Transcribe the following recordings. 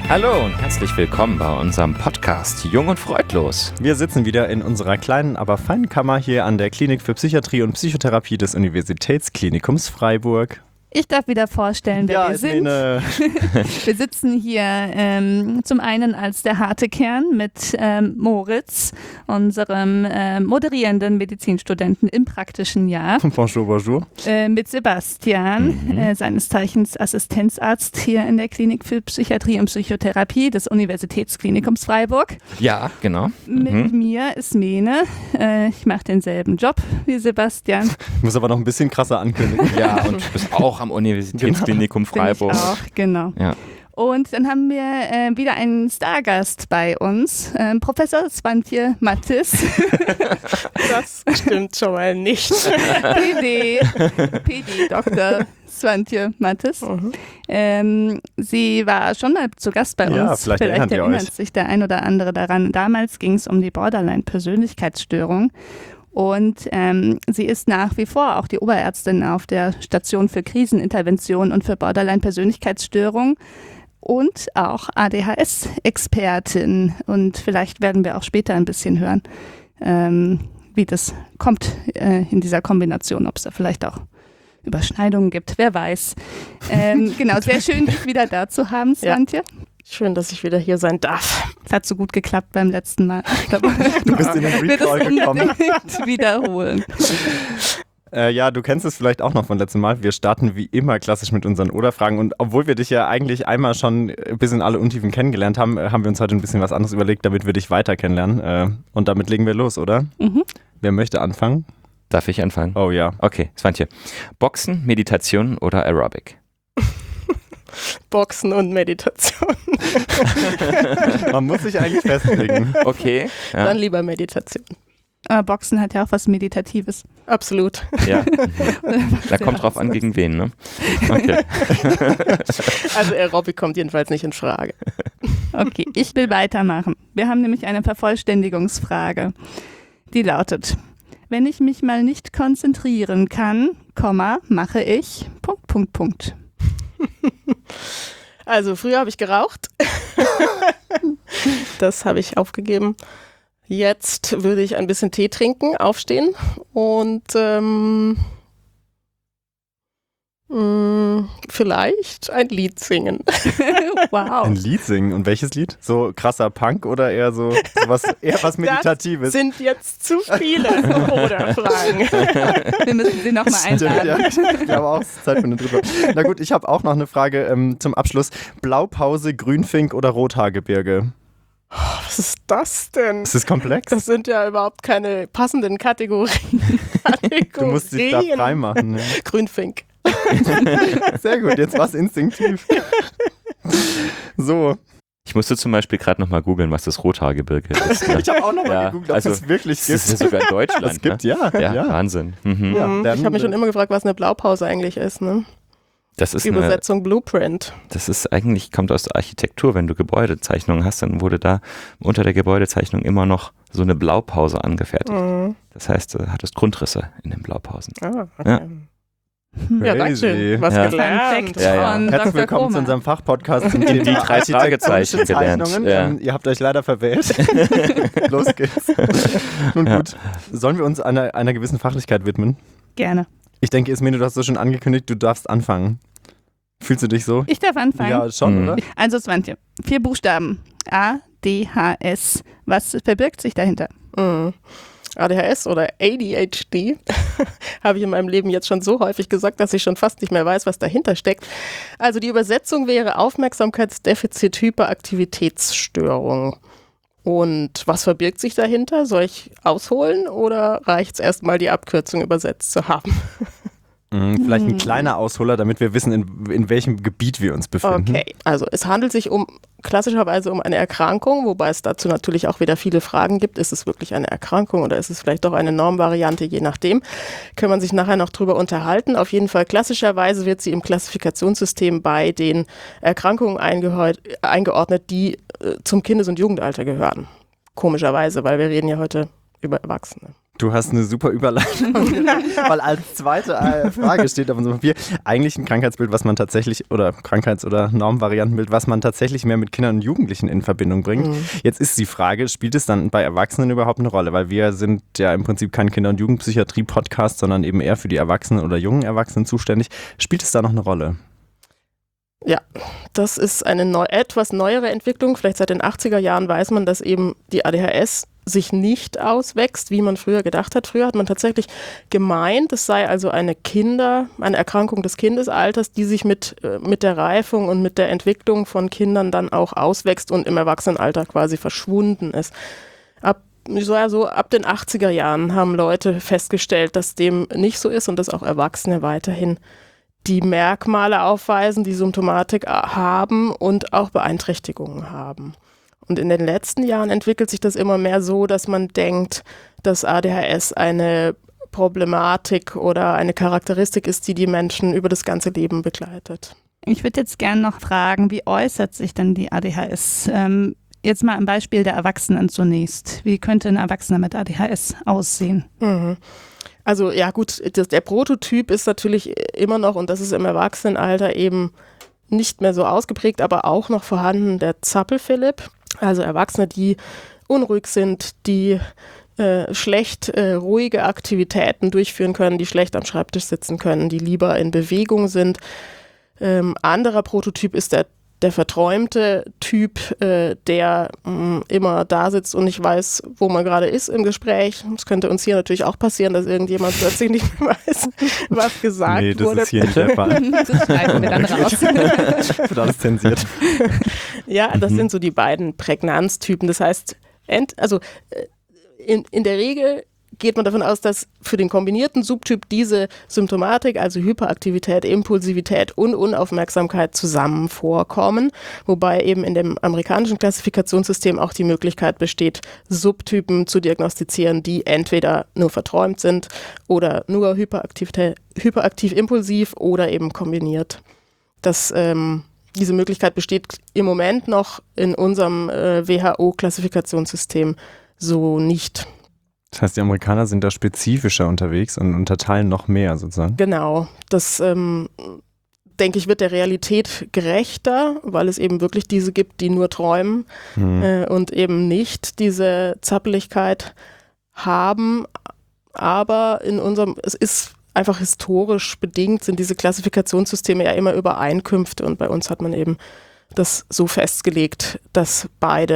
Hallo und herzlich willkommen bei unserem Podcast Jung und Freudlos. Wir sitzen wieder in unserer kleinen, aber feinen Kammer hier an der Klinik für Psychiatrie und Psychotherapie des Universitätsklinikums Freiburg. Ich darf wieder vorstellen, wer wir sind. Wir sitzen hier zum einen als der harte Kern mit Moritz, unserem moderierenden Medizinstudenten im praktischen Jahr. Bonjour, bonjour. Mit Sebastian, seines Zeichens Assistenzarzt hier in der Klinik für Psychiatrie und Psychotherapie des Universitätsklinikums Freiburg. Ja, genau. Mit mir ist Mene. Ich mache denselben Job wie Sebastian. Ich muss aber noch ein bisschen krasser ankündigen. Ja, und du bist auch am Universitätsklinikum Freiburg. Bin ich auch, genau. Ja. Und dann haben wir wieder einen Stargast bei uns, Professor Svantje Mattis. Das stimmt schon mal nicht. PD, Dr. Svantje Mattis. Sie war schon mal zu Gast bei uns. Ja, vielleicht erinnert sich der ein oder andere daran. Damals ging es um die Borderline-Persönlichkeitsstörung. Und sie ist nach wie vor auch die Oberärztin auf der Station für Krisenintervention und für Borderline-Persönlichkeitsstörung und auch ADHS-Expertin. Und vielleicht werden wir auch später ein bisschen hören, wie das kommt in dieser Kombination, ob es da vielleicht auch Überschneidungen gibt, wer weiß. Genau, sehr schön, dich wieder da zu haben, Svantje. Ja. Schön, dass ich wieder hier sein darf. Es hat so gut geklappt beim letzten Mal. Ich glaube, Du bist in den Recall gekommen. Wiederholen. Ja, du kennst es vielleicht auch noch von letztem Mal. Wir starten wie immer klassisch mit unseren Oder-Fragen. Und obwohl wir dich ja eigentlich einmal schon bis in alle Untiefen kennengelernt haben, haben wir uns heute ein bisschen was anderes überlegt, damit wir dich weiter kennenlernen. Und damit legen wir los, oder? Mhm. Wer möchte anfangen? Darf ich anfangen? Oh ja. Okay, Svantje. Boxen, Meditation oder Aerobic? Boxen und Meditation. Man muss sich eigentlich festlegen. Okay. Ja. Dann lieber Meditation. Aber Boxen hat ja auch was Meditatives. Absolut. Ja. Da kommt drauf an, gegen wen, ne? Okay. Also Aerobic kommt jedenfalls nicht in Frage. Okay, ich will weitermachen. Wir haben nämlich eine Vervollständigungsfrage. Die lautet: Wenn ich mich mal nicht konzentrieren kann, mache ich ... Also früher habe ich geraucht. Das habe ich aufgegeben. Jetzt würde ich ein bisschen Tee trinken, aufstehen und vielleicht ein Lied singen. Wow. Ein Lied singen. Und welches Lied? So krasser Punk oder eher so eher was Meditatives? Das sind jetzt zu viele Oder-Fragen. Wir müssen sie nochmal einladen. Ja, ich glaube auch, es ist Zeit für eine dritte. Na gut, ich habe auch noch eine Frage zum Abschluss. Blaupause, Grünfink oder Rothaargebirge? Was ist das denn? Ist das komplex? Das sind ja überhaupt keine passenden Kategorien. Du musst dich da frei machen. Ne? Grünfink. Sehr gut, jetzt war es instinktiv. So. Ich musste zum Beispiel gerade nochmal googeln, was das Rothaargebirge ist. Ne? Ich habe auch nochmal Ja, gegoogelt, ob also, es wirklich gibt. Das ist ja sogar in Deutschland. Das gibt, ne? ja. Wahnsinn. Mhm. Ja, Ich habe mich schon immer gefragt, was eine Blaupause eigentlich ist. Ne? Das ist Die Übersetzung Blueprint. Das ist eigentlich, kommt aus der Architektur. Wenn du Gebäudezeichnungen hast, dann wurde da unter der Gebäudezeichnung immer noch so eine Blaupause angefertigt. Mhm. Das heißt, du hattest Grundrisse in den Blaupausen. Ah, okay. Ja. Ja, danke schön. Was Ja. gelernt. Fun Fact Ja. von Herzlich Dr. willkommen zu Koma. unserem Fachpodcast zum Thema Die drei Fragezeichen gelernt. Zeichnungen. Ja. Ihr habt euch leider verwählt. Los geht's. Nun Ja. gut. Sollen wir uns einer gewissen Fachlichkeit widmen? Gerne. Ich denke, Ismene, du hast so schon angekündigt, du darfst anfangen. Fühlst du dich so? Ich darf anfangen. Ja, schon, Mhm. oder? Also Svantje, 4 Buchstaben. A, D, H, S. Was verbirgt sich dahinter? Mhm. ADHS oder ADHD habe ich in meinem Leben jetzt schon so häufig gesagt, dass ich schon fast nicht mehr weiß, was dahinter steckt. Also die Übersetzung wäre Aufmerksamkeitsdefizit-Hyperaktivitätsstörung. Und was verbirgt sich dahinter? Soll ich ausholen oder reicht es erstmal, die Abkürzung übersetzt zu haben? Vielleicht ein kleiner Ausholer, damit wir wissen, in welchem Gebiet wir uns befinden. Okay, also es handelt sich klassischerweise um eine Erkrankung, wobei es dazu natürlich auch wieder viele Fragen gibt. Ist es wirklich eine Erkrankung oder ist es vielleicht doch eine Normvariante, je nachdem. Kann man sich nachher noch drüber unterhalten. Auf jeden Fall klassischerweise wird sie im Klassifikationssystem bei den Erkrankungen eingeordnet, die zum Kindes- und Jugendalter gehören. Komischerweise, weil wir reden ja heute über Erwachsene. Du hast eine super Überleitung, weil als zweite Frage steht auf unserem Papier eigentlich ein Krankheitsbild, was man tatsächlich, oder Krankheits- oder Normvariantenbild, was man tatsächlich mehr mit Kindern und Jugendlichen in Verbindung bringt. Jetzt ist die Frage, spielt es dann bei Erwachsenen überhaupt eine Rolle? Weil wir sind ja im Prinzip kein Kinder- und Jugendpsychiatrie-Podcast, sondern eben eher für die Erwachsenen oder jungen Erwachsenen zuständig. Spielt es da noch eine Rolle? Ja, das ist eine etwas neuere Entwicklung. Vielleicht seit den 80er Jahren weiß man, dass eben die ADHS sich nicht auswächst, wie man früher gedacht hat. Früher hat man tatsächlich gemeint, es sei also eine Erkrankung des Kindesalters, die sich mit der Reifung und mit der Entwicklung von Kindern dann auch auswächst und im Erwachsenenalter quasi verschwunden ist. Ab den 80er Jahren haben Leute festgestellt, dass dem nicht so ist und dass auch Erwachsene weiterhin die Merkmale aufweisen, die Symptomatik haben und auch Beeinträchtigungen haben. Und in den letzten Jahren entwickelt sich das immer mehr so, dass man denkt, dass ADHS eine Problematik oder eine Charakteristik ist, die die Menschen über das ganze Leben begleitet. Ich würde jetzt gerne noch fragen, wie äußert sich denn die ADHS? Jetzt mal am Beispiel der Erwachsenen zunächst. Wie könnte ein Erwachsener mit ADHS aussehen? Also ja gut, der Prototyp ist natürlich immer noch, und das ist im Erwachsenenalter eben nicht mehr so ausgeprägt, aber auch noch vorhanden, der Zappel-Philipp. Also Erwachsene, die unruhig sind, die schlecht ruhige Aktivitäten durchführen können, die schlecht am Schreibtisch sitzen können, die lieber in Bewegung sind. Anderer Prototyp ist der verträumte Typ, der immer da sitzt und nicht weiß, wo man gerade ist im Gespräch. Es könnte uns hier natürlich auch passieren, dass irgendjemand plötzlich nicht mehr weiß, was gesagt wurde. Nee, das ist hier nicht der Fall. Das schneiden wir dann raus. Wird alles zensiert. Ja, das sind so die beiden Prägnanztypen. Das heißt, in der Regel geht man davon aus, dass für den kombinierten Subtyp diese Symptomatik, also Hyperaktivität, Impulsivität und Unaufmerksamkeit zusammen vorkommen, wobei eben in dem amerikanischen Klassifikationssystem auch die Möglichkeit besteht, Subtypen zu diagnostizieren, die entweder nur verträumt sind oder nur hyperaktiv-impulsiv oder eben kombiniert. Diese Möglichkeit besteht im Moment noch in unserem WHO-Klassifikationssystem so nicht. Das heißt, die Amerikaner sind da spezifischer unterwegs und unterteilen noch mehr sozusagen. Genau, das denke ich, wird der Realität gerechter, weil es eben wirklich diese gibt, die nur träumen und eben nicht diese Zappeligkeit haben. Aber es ist einfach historisch bedingt, sind diese Klassifikationssysteme ja immer Übereinkünfte und bei uns hat man eben das so festgelegt, dass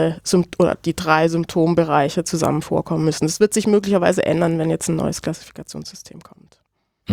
die 3 Symptombereiche zusammen vorkommen müssen. Das wird sich möglicherweise ändern, wenn jetzt ein neues Klassifikationssystem kommt.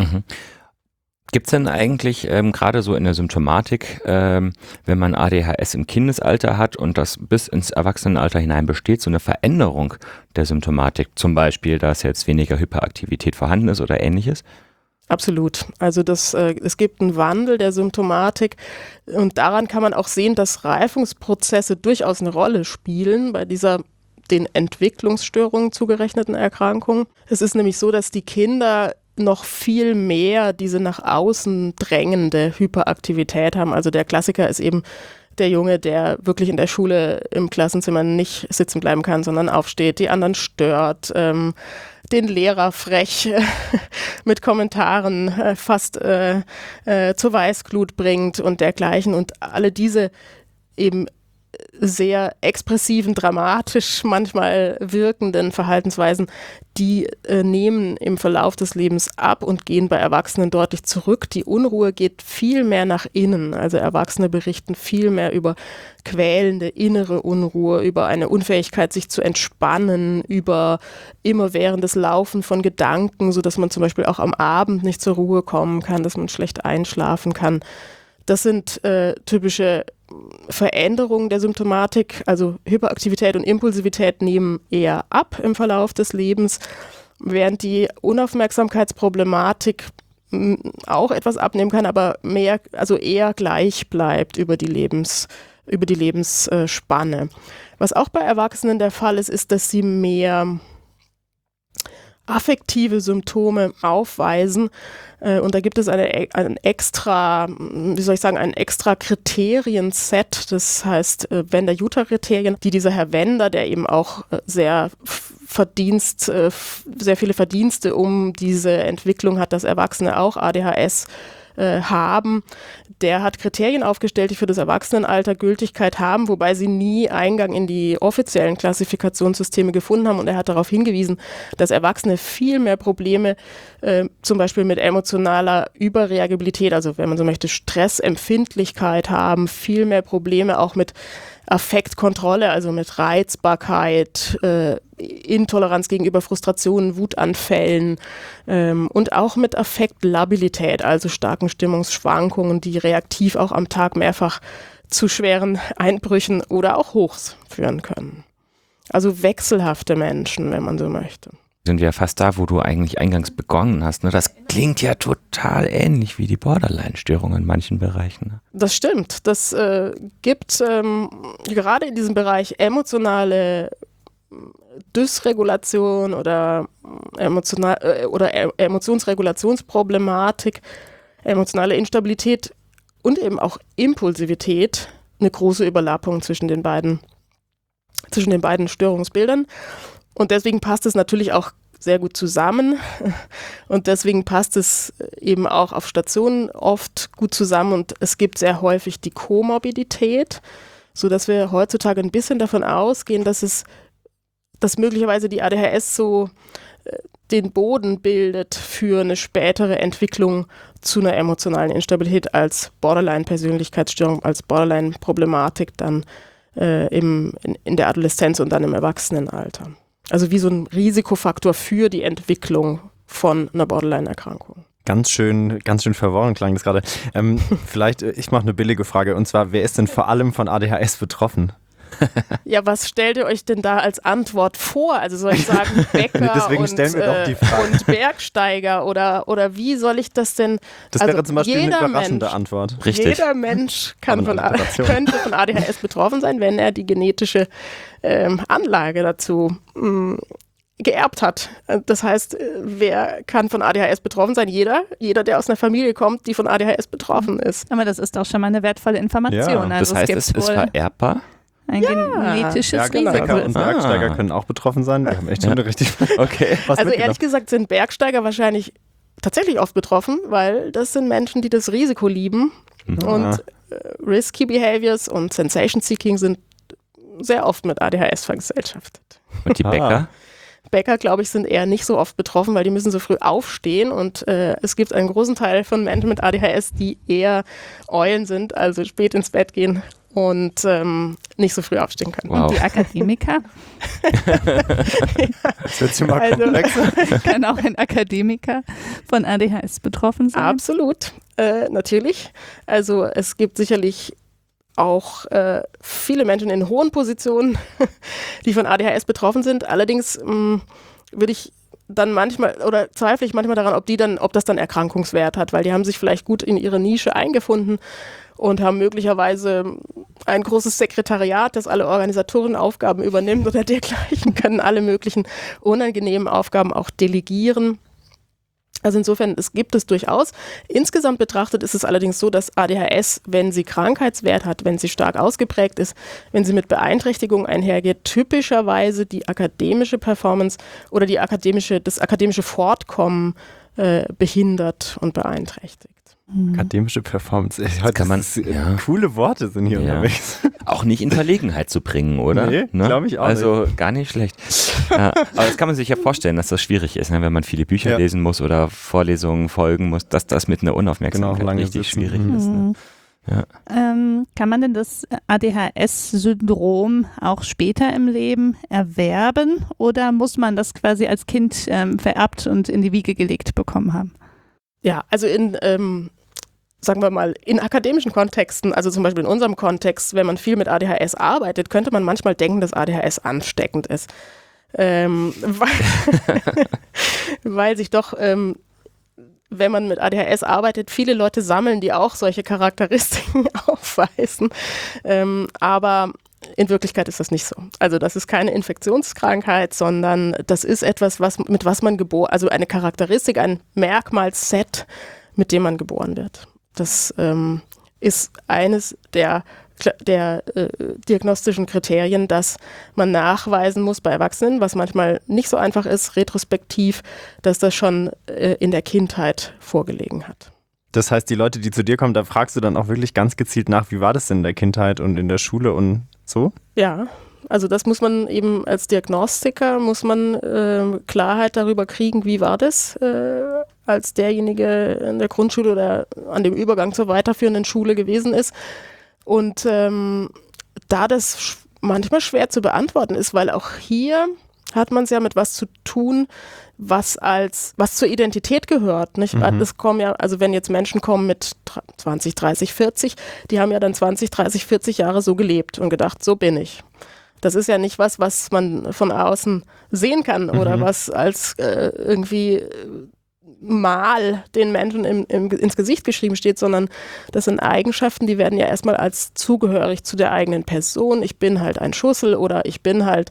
Gibt es denn eigentlich gerade so in der Symptomatik, wenn man ADHS im Kindesalter hat und das bis ins Erwachsenenalter hinein besteht, so eine Veränderung der Symptomatik? Zum Beispiel, dass jetzt weniger Hyperaktivität vorhanden ist oder ähnliches? Absolut. Also es gibt einen Wandel der Symptomatik und daran kann man auch sehen, dass Reifungsprozesse durchaus eine Rolle spielen bei dieser den Entwicklungsstörungen zugerechneten Erkrankung. Es ist nämlich so, dass die Kinder noch viel mehr diese nach außen drängende Hyperaktivität haben. Also der Klassiker ist eben der Junge, der wirklich in der Schule im Klassenzimmer nicht sitzen bleiben kann, sondern aufsteht, die anderen stört, den Lehrer frech mit Kommentaren fast zur Weißglut bringt und dergleichen. Und alle diese eben sehr expressiven, dramatisch manchmal wirkenden Verhaltensweisen, die nehmen im Verlauf des Lebens ab und gehen bei Erwachsenen deutlich zurück. Die Unruhe geht viel mehr nach innen. Also Erwachsene berichten viel mehr über quälende innere Unruhe, über eine Unfähigkeit, sich zu entspannen, über immerwährendes Laufen von Gedanken, sodass man zum Beispiel auch am Abend nicht zur Ruhe kommen kann, dass man schlecht einschlafen kann. Das sind typische Veränderungen der Symptomatik, also Hyperaktivität und Impulsivität nehmen eher ab im Verlauf des Lebens, während die Unaufmerksamkeitsproblematik auch etwas abnehmen kann, aber eher gleich bleibt über die Lebensspanne. Was auch bei Erwachsenen der Fall ist, ist, dass sie mehr affektive Symptome aufweisen. Und da gibt es ein extra Kriterienset, das heißt Wender-Utah-Kriterien, die dieser Herr Wender, der eben auch sehr viele Verdienste um diese Entwicklung hat, dass Erwachsene auch ADHS haben, der hat Kriterien aufgestellt, die für das Erwachsenenalter Gültigkeit haben, wobei sie nie Eingang in die offiziellen Klassifikationssysteme gefunden haben. Und er hat darauf hingewiesen, dass Erwachsene viel mehr Probleme zum Beispiel mit emotionaler Überreagibilität, also wenn man so möchte, Stressempfindlichkeit haben, viel mehr Probleme auch mit Affektkontrolle, also mit Reizbarkeit, Intoleranz gegenüber Frustrationen, Wutanfällen und auch mit Affektlabilität, also starken Stimmungsschwankungen, die reaktiv auch am Tag mehrfach zu schweren Einbrüchen oder auch Hochs führen können. Also wechselhafte Menschen, wenn man so möchte. Sind wir fast da, wo du eigentlich eingangs begonnen hast. Ne? Das klingt ja total ähnlich wie die Borderline-Störung in manchen Bereichen. Ne? Das stimmt. Das gibt gerade in diesem Bereich emotionale Dysregulation oder Emotionsregulationsproblematik, emotionale Instabilität und eben auch Impulsivität eine große Überlappung zwischen den beiden Störungsbildern. Und deswegen passt es natürlich auch sehr gut zusammen und deswegen passt es eben auch auf Stationen oft gut zusammen und es gibt sehr häufig die Komorbidität, sodass wir heutzutage ein bisschen davon ausgehen, dass möglicherweise die ADHS so den Boden bildet für eine spätere Entwicklung zu einer emotionalen Instabilität als Borderline-Persönlichkeitsstörung, als Borderline-Problematik dann in der Adoleszenz und dann im Erwachsenenalter. Also wie so ein Risikofaktor für die Entwicklung von einer Borderline-Erkrankung. Ganz schön verworren klang das gerade. Vielleicht, ich mache eine billige Frage, und zwar, wer ist denn vor allem von ADHS betroffen? Ja, was stellt ihr euch denn da als Antwort vor? Also soll ich sagen Bäcker und Bergsteiger oder wie soll ich das denn? Das wäre zum Beispiel eine überraschende Antwort. Richtig. Jeder Mensch könnte von ADHS betroffen sein, wenn er die genetische Anlage dazu geerbt hat. Das heißt, wer kann von ADHS betroffen sein? Jeder, der aus einer Familie kommt, die von ADHS betroffen ist. Aber das ist doch schon mal eine wertvolle Information. Ja. Also das heißt, es ist vererbbar? Ein genetisches Genau. Risiko. Bäcker und Bergsteiger können auch betroffen sein. Wir haben echt schon eine richtig. Okay. Also ehrlich gesagt sind Bergsteiger wahrscheinlich tatsächlich oft betroffen, weil das sind Menschen, die das Risiko lieben. Und Risky Behaviors und Sensation Seeking sind sehr oft mit ADHS vergesellschaftet. Und die Bäcker? Bäcker, glaube ich, sind eher nicht so oft betroffen, weil die müssen so früh aufstehen und es gibt einen großen Teil von Menschen mit ADHS, die eher Eulen sind, also spät ins Bett gehen und nicht so früh aufstehen können. Wow. Und die Akademiker? Das wird schon mal komplexer. Kann auch ein Akademiker von ADHS betroffen sein? Absolut, natürlich. Also es gibt sicherlich auch viele Menschen in hohen Positionen, die von ADHS betroffen sind. Allerdings würde ich dann manchmal oder zweifle ich manchmal daran, ob das dann Erkrankungswert hat, weil die haben sich vielleicht gut in ihre Nische eingefunden und haben möglicherweise ein großes Sekretariat, das alle organisatorischen Aufgaben übernimmt oder dergleichen, können alle möglichen unangenehmen Aufgaben auch delegieren. Also insofern, es gibt es durchaus. Insgesamt betrachtet ist es allerdings so, dass ADHS, wenn sie Krankheitswert hat, wenn sie stark ausgeprägt ist, wenn sie mit Beeinträchtigung einhergeht, typischerweise die akademische Performance oder das akademische Fortkommen behindert und beeinträchtigt. Akademische Performance. Coole Worte sind hier unterwegs. Auch nicht in Verlegenheit zu bringen, oder? Nee, ne? Glaube ich auch also nicht. Gar nicht schlecht. Ja, aber das kann man sich ja vorstellen, dass das schwierig ist, ne, wenn man viele Bücher lesen muss oder Vorlesungen folgen muss, dass das mit einer Unaufmerksamkeit richtig schwierig ist. Ne? Ja. Kann man denn das ADHS-Syndrom auch später im Leben erwerben oder muss man das quasi als Kind vererbt und in die Wiege gelegt bekommen haben? Ja, also sagen wir mal, in akademischen Kontexten, also zum Beispiel in unserem Kontext, wenn man viel mit ADHS arbeitet, könnte man manchmal denken, dass ADHS ansteckend ist. Weil sich doch, wenn man mit ADHS arbeitet, viele Leute sammeln, die auch solche Charakteristiken aufweisen. Aber In Wirklichkeit ist das nicht so. Also das ist keine Infektionskrankheit, sondern das ist etwas, mit was man geboren, also eine Charakteristik, ein Merkmalsset, mit dem man geboren wird. Das ist eines der diagnostischen Kriterien, dass man nachweisen muss bei Erwachsenen, was manchmal nicht so einfach ist, retrospektiv, dass das schon in der Kindheit vorgelegen hat. Das heißt, die Leute, die zu dir kommen, da fragst du dann auch wirklich ganz gezielt nach, wie war das denn in der Kindheit und in der Schule und so? Ja, also das muss man eben als Diagnostiker, muss man Klarheit darüber kriegen, wie war das als derjenige in der Grundschule oder an dem Übergang zur weiterführenden Schule gewesen ist. Und da das manchmal schwer zu beantworten ist, weil auch hier hat man es ja mit was zu tun, was zur Identität gehört. Nicht? Das kommen ja, also wenn jetzt Menschen kommen mit 20, 30, 40, die haben ja dann 20, 30, 40 Jahre so gelebt und gedacht, so bin ich. Das ist ja nicht was man von außen sehen kann oder was als irgendwie mal den Menschen ins Gesicht geschrieben steht, sondern das sind Eigenschaften, die werden ja erstmal als zugehörig zu der eigenen Person. Ich bin halt ein Schussel oder ich bin halt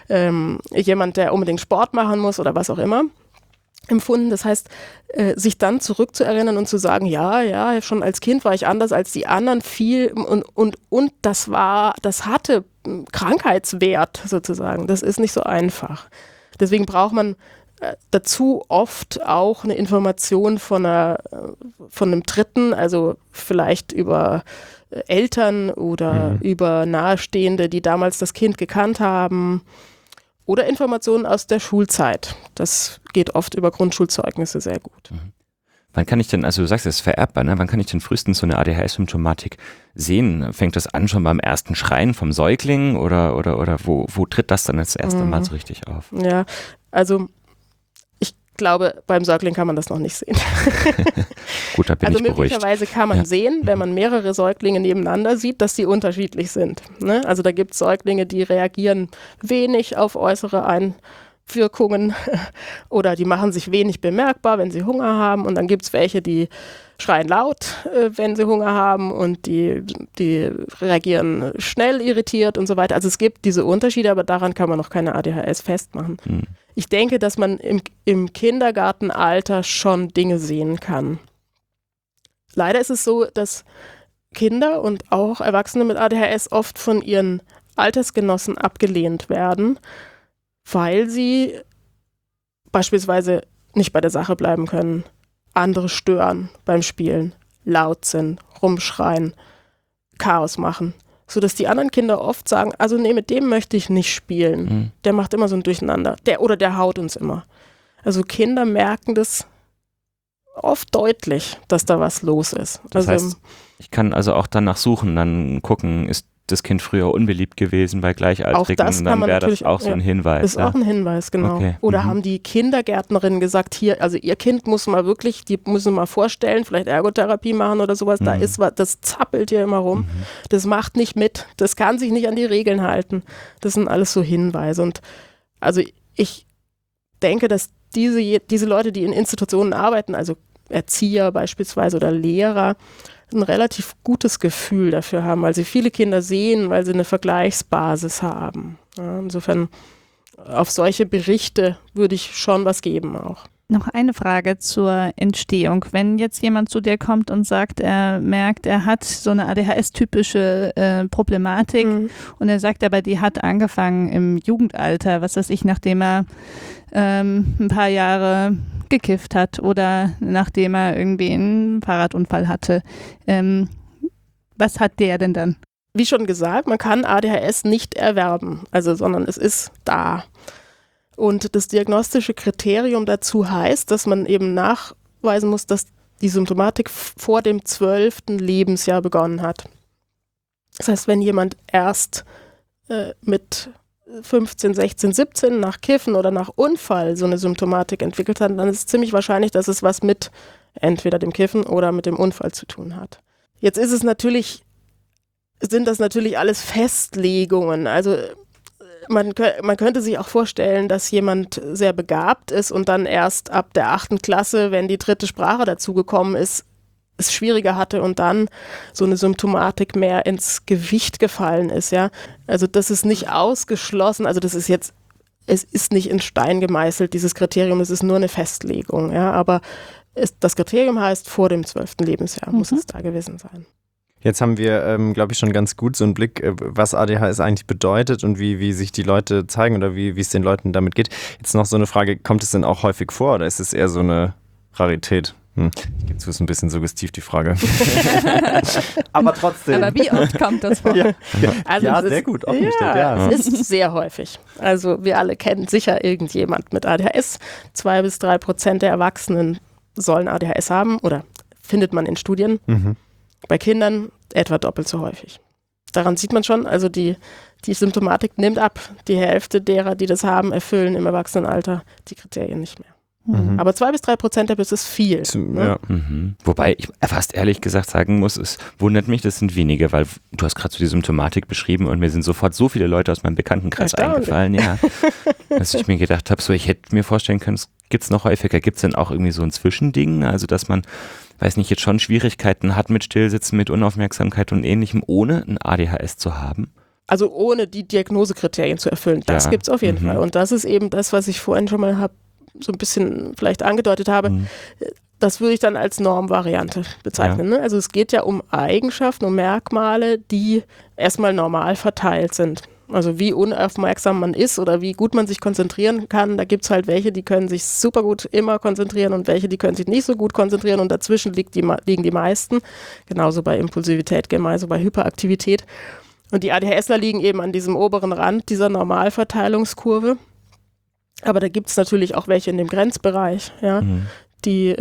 jemand, der unbedingt Sport machen muss oder was auch immer empfunden. Das heißt, sich dann zurückzuerinnern und zu sagen, ja, schon als Kind war ich anders als die anderen viel und das hatte Krankheitswert sozusagen. Das ist nicht so einfach. Deswegen braucht man dazu oft auch eine Information von einem Dritten, also vielleicht über Eltern oder über Nahestehende, die damals das Kind gekannt haben, oder Informationen aus der Schulzeit. Das geht oft über Grundschulzeugnisse sehr gut. Wann kann ich denn, also du sagst, es ist vererbbar, ne? Wann kann ich denn frühestens so eine ADHS-Symptomatik sehen? Fängt das an schon beim ersten Schreien vom Säugling oder wo tritt das dann das erste Mal so richtig auf? Ja, also ich glaube, beim Säugling kann man das noch nicht sehen. Gut, da bin ich beruhigt. Möglicherweise kann man sehen, wenn man mehrere Säuglinge nebeneinander sieht, dass die unterschiedlich sind. Ne? Also da gibt es Säuglinge, die reagieren wenig auf äußere Einwirkungen oder die machen sich wenig bemerkbar, wenn sie Hunger haben. Und dann gibt es welche, die schreien laut, wenn sie Hunger haben und die reagieren schnell irritiert und so weiter. Also es gibt diese Unterschiede, aber daran kann man noch keine ADHS festmachen. Ich denke, dass man im Kindergartenalter schon Dinge sehen kann. Leider ist es so, dass Kinder und auch Erwachsene mit ADHS oft von ihren Altersgenossen abgelehnt werden, weil sie beispielsweise nicht bei der Sache bleiben können, andere stören beim Spielen, laut sind, rumschreien, Chaos machen. Sodass die anderen Kinder oft sagen, also nee, mit dem möchte ich nicht spielen. Der macht immer so ein Durcheinander. Der haut uns immer. Also Kinder merken das oft deutlich, dass da was los ist. Das heißt, ich kann also auch danach suchen, dann gucken, ist das Kind früher unbeliebt gewesen bei Gleichaltrigen, und dann wäre das auch so ein Hinweis. Ist auch ein Hinweis, genau. Okay. Oder haben die Kindergärtnerinnen gesagt, hier, also ihr Kind muss mal wirklich, die müssen mal vorstellen, vielleicht Ergotherapie machen oder sowas, da ist was, das zappelt hier immer rum, das macht nicht mit, das kann sich nicht an die Regeln halten. Das sind alles so Hinweise. Und also ich denke, dass diese Leute, die in Institutionen arbeiten, also Erzieher beispielsweise oder Lehrer, ein relativ gutes Gefühl dafür haben, weil sie viele Kinder sehen, weil sie eine Vergleichsbasis haben. Ja, insofern auf solche Berichte würde ich schon was geben auch. Noch eine Frage zur Entstehung. Wenn jetzt jemand zu dir kommt und sagt, er merkt, er hat so eine ADHS-typische Problematik und er sagt aber, die hat angefangen im Jugendalter, was weiß ich, nachdem er ein paar Jahre gekifft hat oder nachdem er irgendwie einen Fahrradunfall hatte. Was hat der denn dann? Wie schon gesagt, man kann ADHS nicht erwerben, sondern es ist da. Und das diagnostische Kriterium dazu heißt, dass man eben nachweisen muss, dass die Symptomatik vor dem 12. Lebensjahr begonnen hat. Das heißt, wenn jemand erst mit 15, 16, 17 nach Kiffen oder nach Unfall so eine Symptomatik entwickelt hat, dann ist es ziemlich wahrscheinlich, dass es was mit entweder dem Kiffen oder mit dem Unfall zu tun hat. Jetzt sind das natürlich alles Festlegungen. Also man könnte sich auch vorstellen, dass jemand sehr begabt ist und dann erst ab der 8. Klasse, wenn die 3. Sprache dazugekommen ist, es schwieriger hatte und dann so eine Symptomatik mehr ins Gewicht gefallen ist, ja. Also das ist nicht ausgeschlossen, also es ist nicht in Stein gemeißelt, dieses Kriterium, es ist nur eine Festlegung, ja, aber das Kriterium heißt, vor dem 12. Lebensjahr muss es da gewesen sein. Jetzt haben wir, glaube ich, schon ganz gut so einen Blick, was ADHS eigentlich bedeutet und wie sich die Leute zeigen oder wie es den Leuten damit geht. Jetzt noch so eine Frage, kommt es denn auch häufig vor oder ist es eher so eine Rarität? Ich gebe zu, ist ein bisschen suggestiv, die Frage. Aber trotzdem. Aber wie oft kommt das vor? Also sehr gut aufgestellt. Ja. Es ist sehr häufig. Also wir alle kennen sicher irgendjemand mit ADHS. 2-3% der Erwachsenen sollen ADHS haben oder findet man in Studien. Bei Kindern etwa doppelt so häufig. Daran sieht man schon, also die Symptomatik nimmt ab. Die Hälfte derer, die das haben, erfüllen im Erwachsenenalter die Kriterien nicht mehr. Aber 2-3% das ist viel. Ne? Ja. Wobei ich fast ehrlich gesagt sagen muss, es wundert mich, das sind wenige, weil du hast gerade so die Symptomatik beschrieben und mir sind sofort so viele Leute aus meinem Bekanntenkreis eingefallen, ja, dass ich mir gedacht habe, so ich hätte mir vorstellen können, es gibt es noch häufiger. Gibt es denn auch irgendwie so ein Zwischending, also dass man, weiß nicht, jetzt schon Schwierigkeiten hat mit Stillsitzen, mit Unaufmerksamkeit und Ähnlichem, ohne ein ADHS zu haben? Also ohne die Diagnosekriterien zu erfüllen, das gibt es auf jeden Fall. Und das ist eben das, was ich vorhin schon mal so ein bisschen vielleicht angedeutet habe. Das würde ich dann als Normvariante bezeichnen. Ne? Also es geht ja um Eigenschaften, um Merkmale, die erstmal normal verteilt sind. Also wie unaufmerksam man ist oder wie gut man sich konzentrieren kann. Da gibt es halt welche, die können sich super gut immer konzentrieren und welche, die können sich nicht so gut konzentrieren und dazwischen liegen die meisten. Genauso bei Impulsivität, genauso bei Hyperaktivität. Und die ADHSler liegen eben an diesem oberen Rand dieser Normalverteilungskurve. Aber da gibt es natürlich auch welche in dem Grenzbereich, ja, die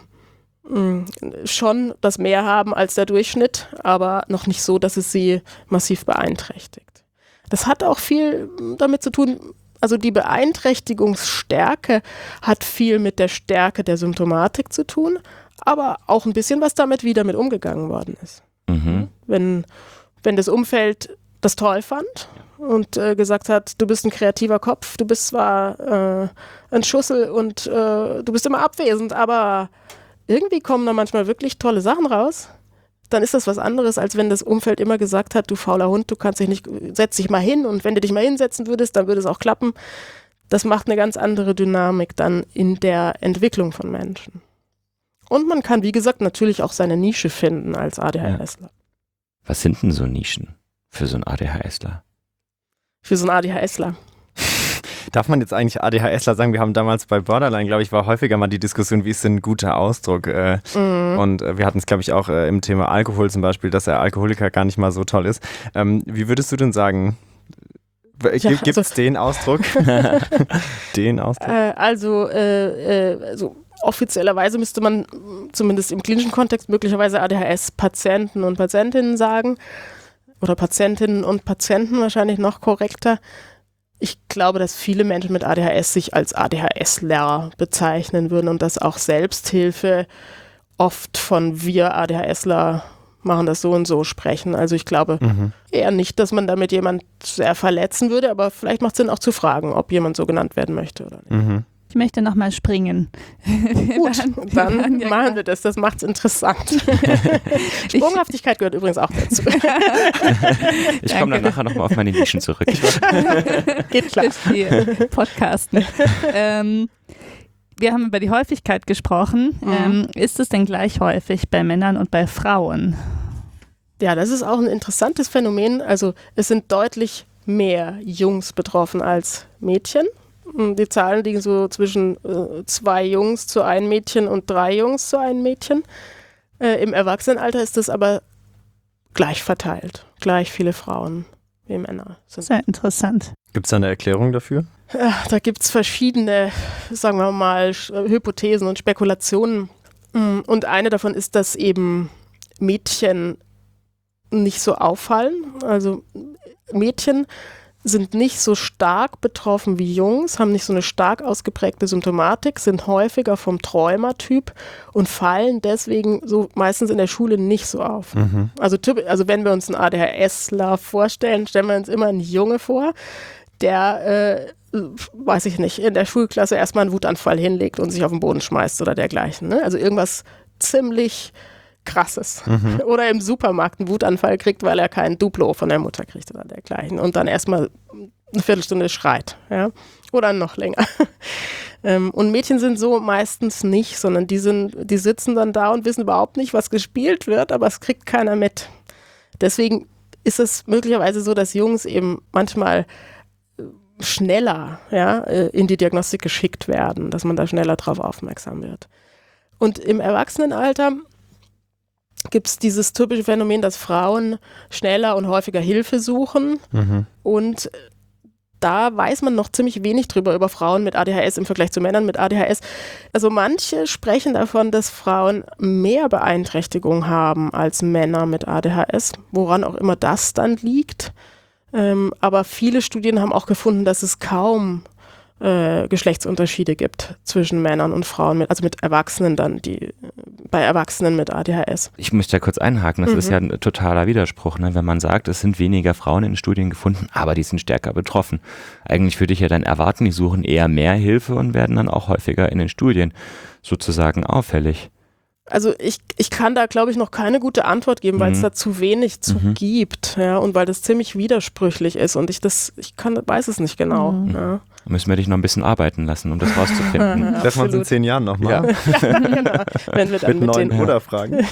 schon das mehr haben als der Durchschnitt, aber noch nicht so, dass es sie massiv beeinträchtigt. Das hat auch viel damit zu tun, also die Beeinträchtigungsstärke hat viel mit der Stärke der Symptomatik zu tun, aber auch ein bisschen was damit, wie damit umgegangen worden ist. Wenn das Umfeld das toll fand und gesagt hat, du bist ein kreativer Kopf, du bist zwar ein Schussel und du bist immer abwesend, aber irgendwie kommen da manchmal wirklich tolle Sachen raus, dann ist das was anderes, als wenn das Umfeld immer gesagt hat, du fauler Hund, du kannst dich nicht, setz dich mal hin und wenn du dich mal hinsetzen würdest, dann würde es auch klappen. Das macht eine ganz andere Dynamik dann in der Entwicklung von Menschen. Und man kann, wie gesagt, natürlich auch seine Nische finden als ADHSler. Was sind denn so Nischen für so einen ADHSler? Für so einen ADHSler. Darf man jetzt eigentlich ADHSler sagen? Wir haben damals bei Borderline, glaube ich, war häufiger mal die Diskussion, wie ist denn ein guter Ausdruck? Und wir hatten es, glaube ich, auch im Thema Alkohol zum Beispiel, dass der Alkoholiker gar nicht mal so toll ist. Wie würdest du denn sagen? Gibt es den Ausdruck? Den Ausdruck? Also offiziellerweise müsste man zumindest im klinischen Kontext möglicherweise ADHS-Patienten und Patientinnen sagen. Oder Patientinnen und Patienten wahrscheinlich noch korrekter. Ich glaube, dass viele Menschen mit ADHS sich als ADHSler bezeichnen würden und dass auch Selbsthilfe oft von wir ADHSler machen das so und so sprechen. Also ich glaube eher nicht, dass man damit jemand sehr verletzen würde, aber vielleicht macht es Sinn auch zu fragen, ob jemand so genannt werden möchte oder nicht. Ich möchte nochmal springen. Gut, dann machen wir das. Das macht es interessant. Sprunghaftigkeit gehört übrigens auch dazu. Ich komme dann nachher nochmal auf meine Nischen zurück. Geht klar. Podcasten. Wir haben über die Häufigkeit gesprochen. Ist es denn gleich häufig bei Männern und bei Frauen? Ja, das ist auch ein interessantes Phänomen. Also es sind deutlich mehr Jungs betroffen als Mädchen. Die Zahlen liegen so zwischen 2 Jungs zu 1 Mädchen und 3 Jungs zu 1 Mädchen. Im Erwachsenenalter ist das aber gleich verteilt. Gleich viele Frauen wie Männer sind. Sehr interessant. Gibt es da eine Erklärung dafür? Da gibt es verschiedene, sagen wir mal, Hypothesen und Spekulationen. Und eine davon ist, dass eben Mädchen nicht so auffallen. Also Mädchen sind nicht so stark betroffen wie Jungs, haben nicht so eine stark ausgeprägte Symptomatik, sind häufiger vom Träumertyp und fallen deswegen so meistens in der Schule nicht so auf. Also wenn wir uns einen ADHSler vorstellen, stellen wir uns immer einen Junge vor, der, weiß ich nicht, in der Schulklasse erstmal einen Wutanfall hinlegt und sich auf den Boden schmeißt oder dergleichen. Ne? Also irgendwas ziemlich Krasses. Oder im Supermarkt einen Wutanfall kriegt, weil er kein Duplo von der Mutter kriegt oder dergleichen. Und dann erstmal eine Viertelstunde schreit. Ja? Oder noch länger. Und Mädchen sind so meistens nicht, sondern die sitzen dann da und wissen überhaupt nicht, was gespielt wird, aber es kriegt keiner mit. Deswegen ist es möglicherweise so, dass Jungs eben manchmal schneller in die Diagnostik geschickt werden, dass man da schneller drauf aufmerksam wird. Und im Erwachsenenalter gibt es dieses typische Phänomen, dass Frauen schneller und häufiger Hilfe suchen. Und da weiß man noch ziemlich wenig drüber, über Frauen mit ADHS im Vergleich zu Männern mit ADHS. Also manche sprechen davon, dass Frauen mehr Beeinträchtigung haben als Männer mit ADHS, woran auch immer das dann liegt. Aber viele Studien haben auch gefunden, dass es kaum Geschlechtsunterschiede gibt zwischen Männern und Frauen, also mit Erwachsenen dann, bei Erwachsenen mit ADHS. Ich möchte ja kurz einhaken, das ist ja ein totaler Widerspruch, ne? Wenn man sagt, es sind weniger Frauen in Studien gefunden, aber die sind stärker betroffen. Eigentlich würde ich ja dann erwarten, die suchen eher mehr Hilfe und werden dann auch häufiger in den Studien sozusagen auffällig. Also ich kann da, glaube ich, noch keine gute Antwort geben, weil es da zu wenig zu gibt, und weil das ziemlich widersprüchlich ist und ich weiß es nicht genau. Ja. Müssen wir dich noch ein bisschen arbeiten lassen, um das rauszufinden. Treffen wir uns in 10 Jahren nochmal. Ja, genau. Wenn wir dann mit neuen Oder-Fragen.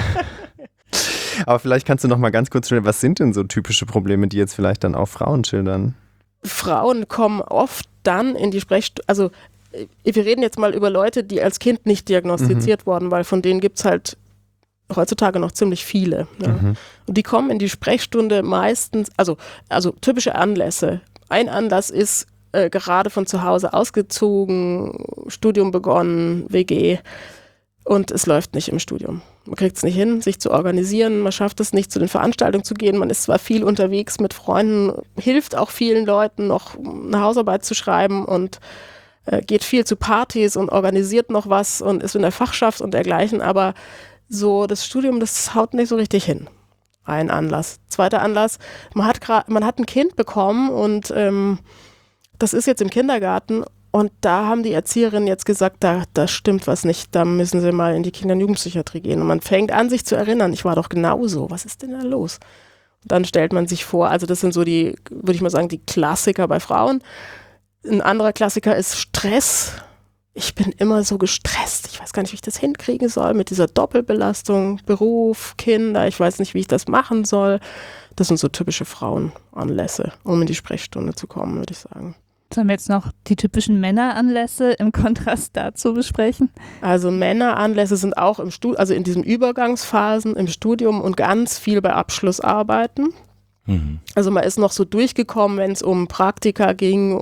Aber vielleicht kannst du noch mal ganz kurz schildern, was sind denn so typische Probleme, die jetzt vielleicht dann auch Frauen schildern? Frauen kommen oft dann in die Sprechstunde, also wir reden jetzt mal über Leute, die als Kind nicht diagnostiziert wurden, weil von denen gibt es halt heutzutage noch ziemlich viele. Ja. Und die kommen in die Sprechstunde meistens, also typische Anlässe. Ein Anlass ist gerade von zu Hause ausgezogen, Studium begonnen, WG und es läuft nicht im Studium. Man kriegt es nicht hin, sich zu organisieren, man schafft es nicht, zu den Veranstaltungen zu gehen, man ist zwar viel unterwegs mit Freunden, hilft auch vielen Leuten noch eine Hausarbeit zu schreiben und geht viel zu Partys und organisiert noch was und ist in der Fachschaft und dergleichen, aber so das Studium, das haut nicht so richtig hin. Ein Anlass. Zweiter Anlass, man hat ein Kind bekommen und das ist jetzt im Kindergarten und da haben die Erzieherinnen jetzt gesagt, da stimmt was nicht, da müssen sie mal in die Kinder- und Jugendpsychiatrie gehen. Und man fängt an, sich zu erinnern, ich war doch genauso, was ist denn da los? Und dann stellt man sich vor, also das sind so die, würde ich mal sagen, die Klassiker bei Frauen. Ein anderer Klassiker ist Stress. Ich bin immer so gestresst. Ich weiß gar nicht, wie ich das hinkriegen soll mit dieser Doppelbelastung, Beruf, Kinder. Ich weiß nicht, wie ich das machen soll. Das sind so typische Frauenanlässe, um in die Sprechstunde zu kommen, würde ich sagen. Sollen wir jetzt noch die typischen Männeranlässe im Kontrast dazu besprechen? Also Männeranlässe sind auch also in diesen Übergangsphasen im Studium und ganz viel bei Abschlussarbeiten. Also man ist noch so durchgekommen, wenn es um Praktika ging,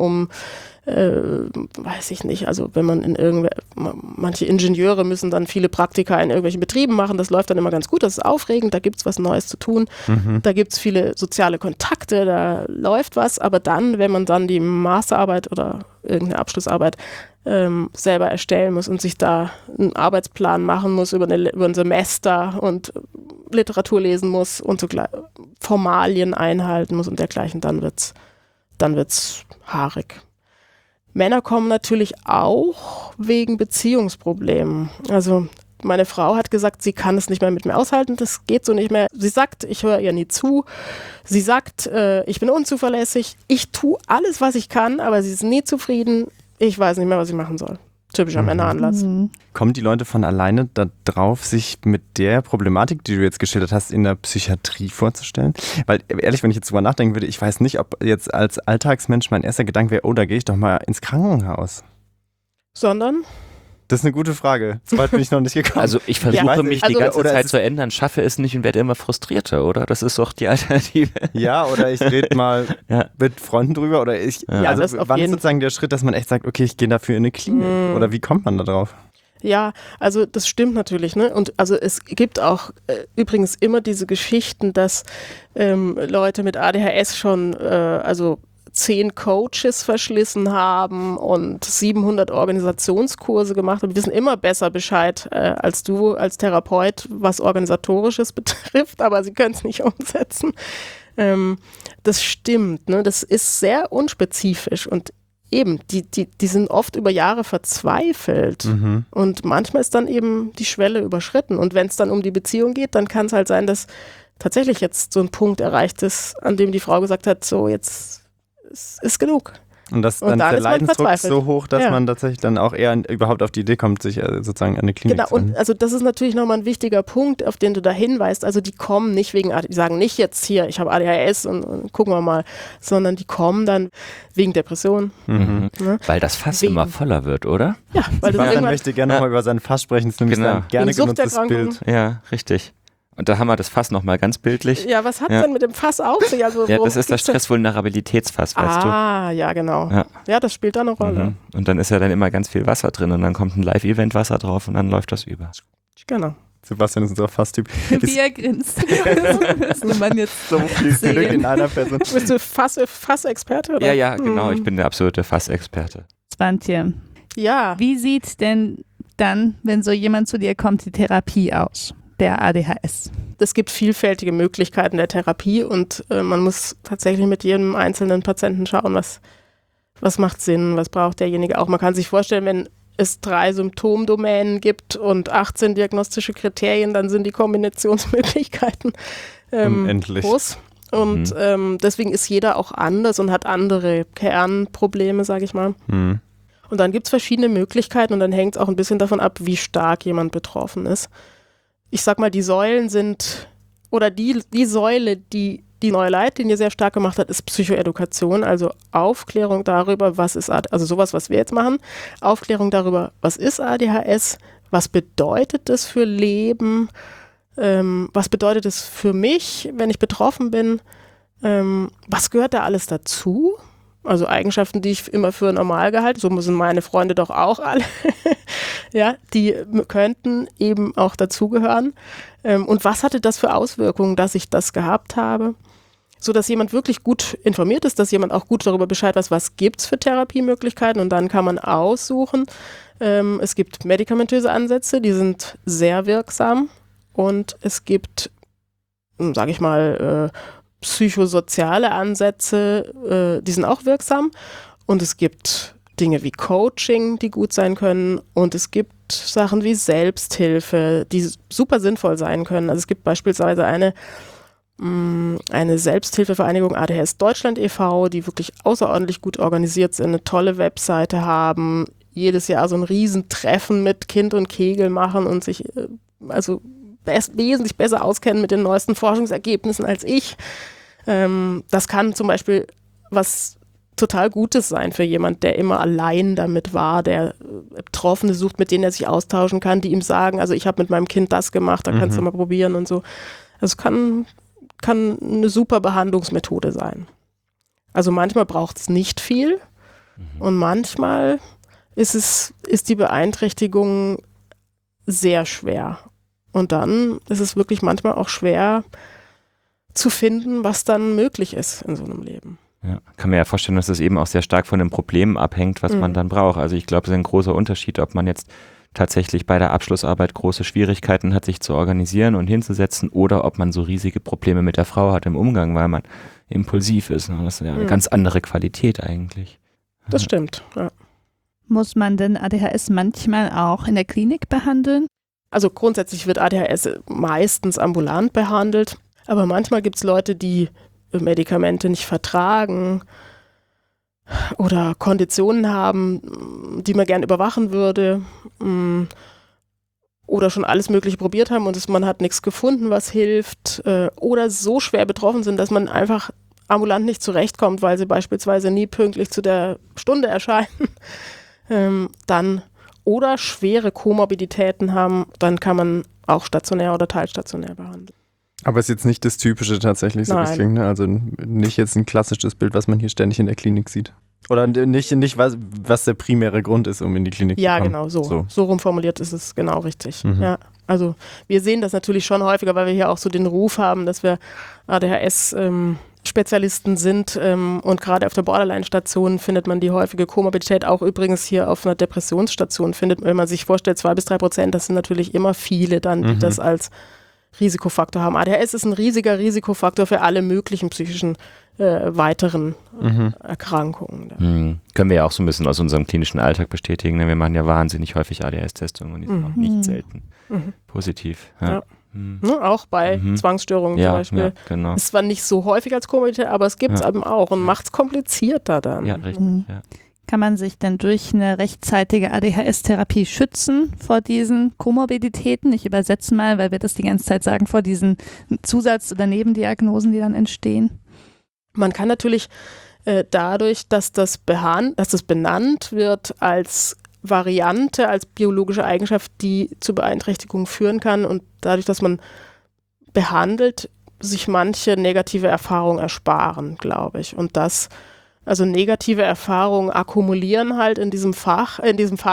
weiß ich nicht, also wenn man manche Ingenieure müssen dann viele Praktika in irgendwelchen Betrieben machen, das läuft dann immer ganz gut, das ist aufregend, da gibt es was Neues zu tun, da gibt es viele soziale Kontakte, da läuft was, aber dann, wenn man dann die Masterarbeit oder irgendeine Abschlussarbeit selber erstellen muss und sich da einen Arbeitsplan machen muss über ein Semester und Literatur lesen muss und so Formalien einhalten muss und dergleichen, dann wird's haarig. Männer kommen natürlich auch wegen Beziehungsproblemen. Also meine Frau hat gesagt, sie kann es nicht mehr mit mir aushalten, das geht so nicht mehr. Sie sagt, ich höre ihr nie zu. Sie sagt, ich bin unzuverlässig. Ich tue alles, was ich kann, aber sie ist nie zufrieden. Ich weiß nicht mehr, was ich machen soll. Typischer Männeranlass. Kommen die Leute von alleine da drauf, sich mit der Problematik, die du jetzt geschildert hast, in der Psychiatrie vorzustellen? Weil ehrlich, wenn ich jetzt drüber nachdenken würde, ich weiß nicht, ob jetzt als Alltagsmensch mein erster Gedanke wäre, da gehe ich doch mal ins Krankenhaus. Sondern? Das ist eine gute Frage. So weit bin ich noch nicht gekommen. Also ich versuche mich die ganze Zeit zu ändern, schaffe es nicht und werde immer frustrierter, oder? Das ist doch die Alternative. Ja, oder ich rede mal mit Freunden drüber oder also wann ist sozusagen der Schritt, dass man echt sagt, okay, ich gehe dafür in eine Klinik? Oder wie kommt man da drauf? Ja, also das stimmt natürlich, ne? Und also es gibt auch übrigens immer diese Geschichten, dass Leute mit ADHS schon 10 Coaches verschlissen haben und 700 Organisationskurse gemacht und wir wissen immer besser Bescheid als du als Therapeut, was Organisatorisches betrifft, aber sie können es nicht umsetzen. Das stimmt, ne? Das ist sehr unspezifisch und eben, die sind oft über Jahre verzweifelt und manchmal ist dann eben die Schwelle überschritten und wenn es dann um die Beziehung geht, dann kann es halt sein, dass tatsächlich jetzt so ein Punkt erreicht ist, an dem die Frau gesagt hat, so jetzt ist genug. Und dass dann der Leidensdruck so hoch, dass man tatsächlich dann auch eher überhaupt auf die Idee kommt, sich sozusagen an eine Klinik zu wenden. Genau, und also das ist natürlich nochmal ein wichtiger Punkt, auf den du da hinweist. Also die kommen nicht wegen, die sagen nicht jetzt hier, ich habe ADHS und gucken wir mal, sondern die kommen dann wegen Depressionen. Ne? Weil das Fass immer voller wird, oder? Ja, weil Sebastian möchte gerne nochmal über sein Fass sprechen, das ist nämlich ein gerne genutztes Bild. Ja, richtig. Und da haben wir das Fass nochmal ganz bildlich. Ja, was hat denn mit dem Fass auf sich? Also, ja, das ist das Stressvulnerabilitätsfass, weißt du? Ah, ja, genau. Ja, das spielt da eine Rolle. Und dann ist ja dann immer ganz viel Wasser drin und dann kommt ein Live-Event-Wasser drauf und dann läuft das über. Genau. Sebastian ist unser Fasstyp. Wie er grinst. Das müsste man jetzt so viel Glück in einer Person. Bist du Fassexperte? Oder? Ja, genau. Ich bin der absolute Fassexperte. Swantje. Ja. Wie sieht denn dann, wenn so jemand zu dir kommt, die Therapie aus? Der ADHS. Es gibt vielfältige Möglichkeiten der Therapie und man muss tatsächlich mit jedem einzelnen Patienten schauen, was macht Sinn, was braucht derjenige auch. Man kann sich vorstellen, wenn es 3 Symptomdomänen gibt und 18 diagnostische Kriterien, dann sind die Kombinationsmöglichkeiten unendlich groß. Und deswegen ist jeder auch anders und hat andere Kernprobleme, sage ich mal. Und dann gibt es verschiedene Möglichkeiten und dann hängt es auch ein bisschen davon ab, wie stark jemand betroffen ist. Ich sag mal, die Säulen sind, oder die Säule, die neue Leitlinie sehr stark gemacht hat, ist Psychoedukation, also Aufklärung darüber, was ist ADHS, also sowas, was wir jetzt machen, Aufklärung darüber, was ist ADHS, was bedeutet das für Leben, was bedeutet es für mich, wenn ich betroffen bin, was gehört da alles dazu? Also Eigenschaften, die ich immer für normal gehalten, so müssen meine Freunde doch auch alle, ja, die könnten eben auch dazugehören. Und was hatte das für Auswirkungen, dass ich das gehabt habe? So dass jemand wirklich gut informiert ist, dass jemand auch gut darüber Bescheid weiß, was gibt es für Therapiemöglichkeiten und dann kann man aussuchen. Es gibt medikamentöse Ansätze, die sind sehr wirksam und es gibt, sage ich mal, psychosoziale Ansätze, die sind auch wirksam und es gibt Dinge wie Coaching, die gut sein können und es gibt Sachen wie Selbsthilfe, die super sinnvoll sein können. Also es gibt beispielsweise eine Selbsthilfevereinigung ADHS Deutschland e.V., die wirklich außerordentlich gut organisiert sind, eine tolle Webseite haben, jedes Jahr so ein Riesentreffen mit Kind und Kegel machen und sich wesentlich besser auskennen mit den neuesten Forschungsergebnissen als ich. Das kann zum Beispiel was total Gutes sein für jemand, der immer allein damit war, der Betroffene sucht, mit denen er sich austauschen kann, die ihm sagen, also ich habe mit meinem Kind das gemacht, da kannst du mal probieren und so. Also kann eine super Behandlungsmethode sein. Also manchmal braucht es nicht viel und manchmal ist die Beeinträchtigung sehr schwer. Und dann ist es wirklich manchmal auch schwer zu finden, was dann möglich ist in so einem Leben. Ja, kann mir ja vorstellen, dass es eben auch sehr stark von den Problemen abhängt, was man dann braucht. Also ich glaube, es ist ein großer Unterschied, ob man jetzt tatsächlich bei der Abschlussarbeit große Schwierigkeiten hat, sich zu organisieren und hinzusetzen oder ob man so riesige Probleme mit der Frau hat im Umgang, weil man impulsiv ist. Das ist ja eine ganz andere Qualität eigentlich. Das stimmt, ja. Muss man denn ADHS manchmal auch in der Klinik behandeln? Also grundsätzlich wird ADHS meistens ambulant behandelt, aber manchmal gibt es Leute, die Medikamente nicht vertragen oder Konditionen haben, die man gern überwachen würde oder schon alles Mögliche probiert haben und man hat nichts gefunden, was hilft oder so schwer betroffen sind, dass man einfach ambulant nicht zurechtkommt, weil sie beispielsweise nie pünktlich zu der Stunde erscheinen, dann oder schwere Komorbiditäten haben, dann kann man auch stationär oder teilstationär behandeln. Aber es ist jetzt nicht das Typische tatsächlich, so wie es klingt, ne? Also nicht jetzt ein klassisches Bild, was man hier ständig in der Klinik sieht. Oder nicht was der primäre Grund ist, um in die Klinik zu kommen. Ja, genau, so rumformuliert ist es genau richtig. Ja, also wir sehen das natürlich schon häufiger, weil wir hier auch so den Ruf haben, dass wir ADHS Spezialisten sind und gerade auf der Borderline-Station findet man die häufige Komorbidität, auch übrigens hier auf einer Depressionsstation findet, wenn man sich vorstellt, 2-3%, das sind natürlich immer viele dann, die das als Risikofaktor haben. ADHS ist ein riesiger Risikofaktor für alle möglichen psychischen weiteren Erkrankungen. Können wir ja auch so ein bisschen aus unserem klinischen Alltag bestätigen. Ne? Wir machen ja wahnsinnig häufig ADHS-Testungen und die sind auch nicht selten positiv. Ja. Auch bei Zwangsstörungen zum Beispiel. Ja, genau. Ist zwar nicht so häufig als Komorbidität, aber es gibt es eben auch und macht es komplizierter dann. Ja, richtig. Ja. Kann man sich denn durch eine rechtzeitige ADHS-Therapie schützen vor diesen Komorbiditäten? Ich übersetze mal, weil wir das die ganze Zeit sagen, vor diesen Zusatz- oder Nebendiagnosen, die dann entstehen. Man kann natürlich dadurch, dass das benannt wird als Variante, als biologische Eigenschaft, die zu Beeinträchtigungen führen kann und dadurch, dass man behandelt, sich manche negative Erfahrungen ersparen, glaube ich. Und also negative Erfahrungen akkumulieren halt in diesem Fass.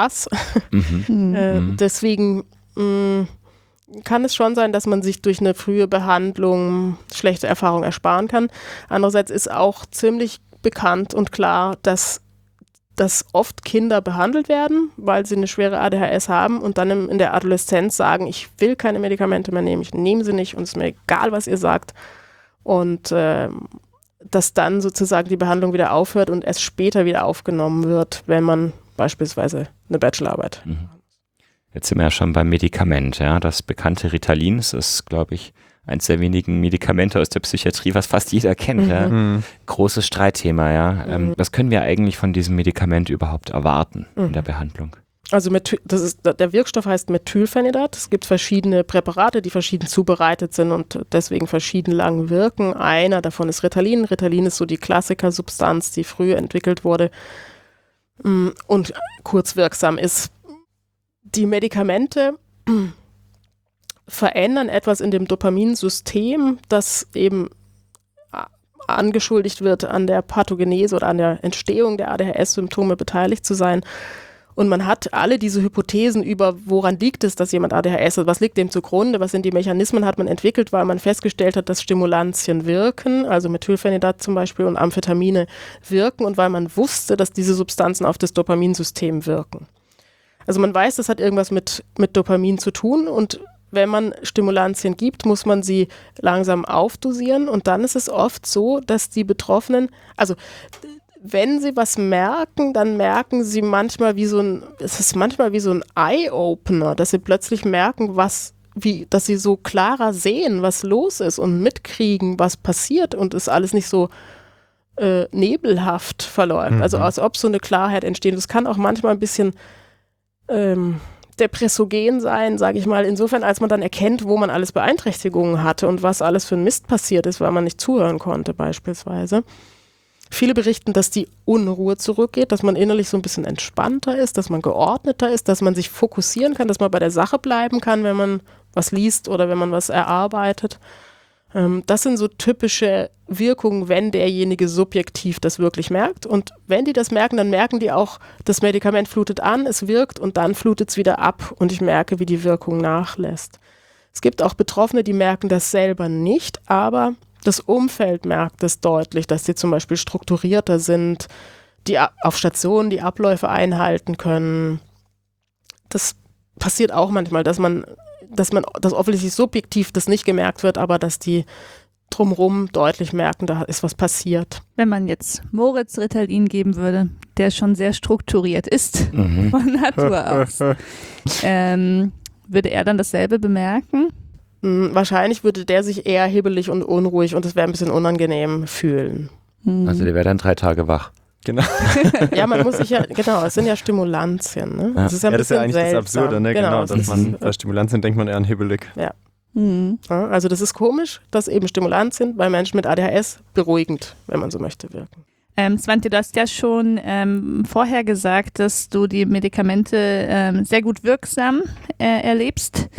Deswegen kann es schon sein, dass man sich durch eine frühe Behandlung schlechte Erfahrungen ersparen kann. Andererseits ist auch ziemlich bekannt und klar, dass oft Kinder behandelt werden, weil sie eine schwere ADHS haben und dann in der Adoleszenz sagen, ich will keine Medikamente mehr nehmen, ich nehme sie nicht und es ist mir egal, was ihr sagt. Und dass dann sozusagen die Behandlung wieder aufhört und erst später wieder aufgenommen wird, wenn man beispielsweise eine Bachelorarbeit. Jetzt sind wir ja schon beim Medikament. Ja? Das bekannte Ritalin, das ist, glaube ich, eins der wenigen Medikamente aus der Psychiatrie, was fast jeder kennt. Ja? Großes Streitthema. Ja? Was können wir eigentlich von diesem Medikament überhaupt erwarten in der Behandlung? Also der Wirkstoff heißt Methylphenidat. Es gibt verschiedene Präparate, die verschieden zubereitet sind und deswegen verschieden lang wirken. Einer davon ist Ritalin. Ritalin ist so die Klassikersubstanz, die früh entwickelt wurde und kurzwirksam ist. Die Medikamente verändern etwas in dem Dopaminsystem, das eben angeschuldigt wird, an der Pathogenese oder an der Entstehung der ADHS-Symptome beteiligt zu sein. Und man hat alle diese Hypothesen über, woran liegt es, dass jemand ADHS hat, was liegt dem zugrunde, was sind die Mechanismen, hat man entwickelt, weil man festgestellt hat, dass Stimulantien wirken, also Methylphenidat zum Beispiel und Amphetamine wirken und weil man wusste, dass diese Substanzen auf das Dopaminsystem wirken. Also man weiß, das hat irgendwas mit Dopamin zu tun und wenn man Stimulantien gibt, muss man sie langsam aufdosieren und dann ist es oft so, dass die Betroffenen, also wenn sie was merken, dann merken sie manchmal wie so ein Eye-Opener, dass sie plötzlich merken, dass sie so klarer sehen, was los ist und mitkriegen, was passiert und es alles nicht so nebelhaft verläuft. Also als ob so eine Klarheit entsteht. Das kann auch manchmal ein bisschen depressogen sein, sage ich mal, insofern, als man dann erkennt, wo man alles Beeinträchtigungen hatte und was alles für ein Mist passiert ist, weil man nicht zuhören konnte beispielsweise. Viele berichten, dass die Unruhe zurückgeht, dass man innerlich so ein bisschen entspannter ist, dass man geordneter ist, dass man sich fokussieren kann, dass man bei der Sache bleiben kann, wenn man was liest oder wenn man was erarbeitet. Das sind so typische Wirkungen, wenn derjenige subjektiv das wirklich merkt. Und wenn die das merken, dann merken die auch, das Medikament flutet an, es wirkt und dann flutet es wieder ab und ich merke, wie die Wirkung nachlässt. Es gibt auch Betroffene, die merken das selber nicht, aber das Umfeld merkt es deutlich, dass sie zum Beispiel strukturierter sind, die auf Stationen die Abläufe einhalten können. Das passiert auch manchmal, dass offensichtlich subjektiv das nicht gemerkt wird, aber dass die drumherum deutlich merken, da ist was passiert. Wenn man jetzt Moritz Ritalin geben würde, der schon sehr strukturiert ist von Natur aus, würde er dann dasselbe bemerken? Wahrscheinlich würde der sich eher hibbelig und unruhig und es wäre ein bisschen unangenehm fühlen. Also der wäre dann 3 Tage wach. Genau. Ja, man muss sich ja, genau, es sind ja Stimulantien. Ne? Ja. Das ist ja ein das ist ja eigentlich seltsam. das Absurde, ne? Genau, dass man bei Stimulantien denkt man eher an hibbelig. Ja. Ja, also das ist komisch, dass eben Stimulantien bei Menschen mit ADHS beruhigend, wenn man so möchte, wirken. Svante, du hast ja schon vorher gesagt, dass du die Medikamente sehr gut wirksam erlebst.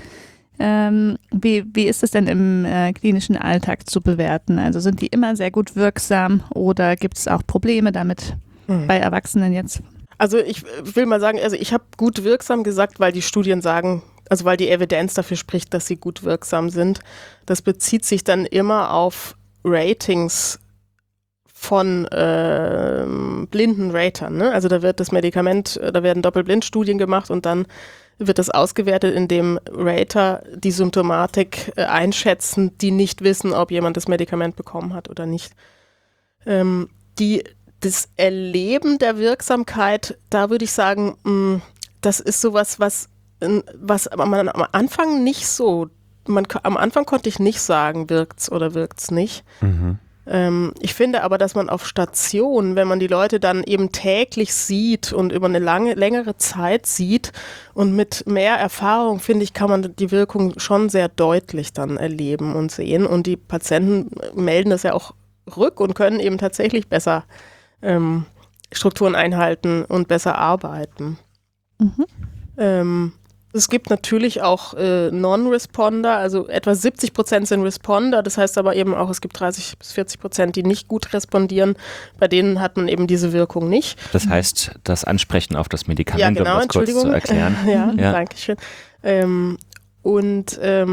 Wie ist es denn im klinischen Alltag zu bewerten? Also sind die immer sehr gut wirksam oder gibt es auch Probleme damit bei Erwachsenen jetzt? Also ich will mal sagen, also ich habe gut wirksam gesagt, weil die Studien sagen, also weil die Evidenz dafür spricht, dass sie gut wirksam sind. Das bezieht sich dann immer auf Ratings von blinden Ratern. Ne? Also da wird das Medikament, da werden Doppelblindstudien gemacht und dann wird das ausgewertet, indem Rater die Symptomatik einschätzen, die nicht wissen, ob jemand das Medikament bekommen hat oder nicht. Das Erleben der Wirksamkeit, da würde ich sagen, das ist sowas, was man am Anfang nicht so, am Anfang konnte ich nicht sagen, wirkt's oder wirkt's nicht. Ich finde aber, dass man auf Station, wenn man die Leute dann eben täglich sieht und über eine längere Zeit sieht und mit mehr Erfahrung, finde ich, kann man die Wirkung schon sehr deutlich dann erleben und sehen. Und die Patienten melden das ja auch rück und können eben tatsächlich besser Strukturen einhalten und besser arbeiten. Es gibt natürlich auch Non-Responder, also etwa 70% sind Responder, das heißt aber eben auch, es gibt 30-40%, die nicht gut respondieren, bei denen hat man eben diese Wirkung nicht. Das heißt, das Ansprechen auf das Medikament, um das kurz zu erklären. Ja, danke schön. Und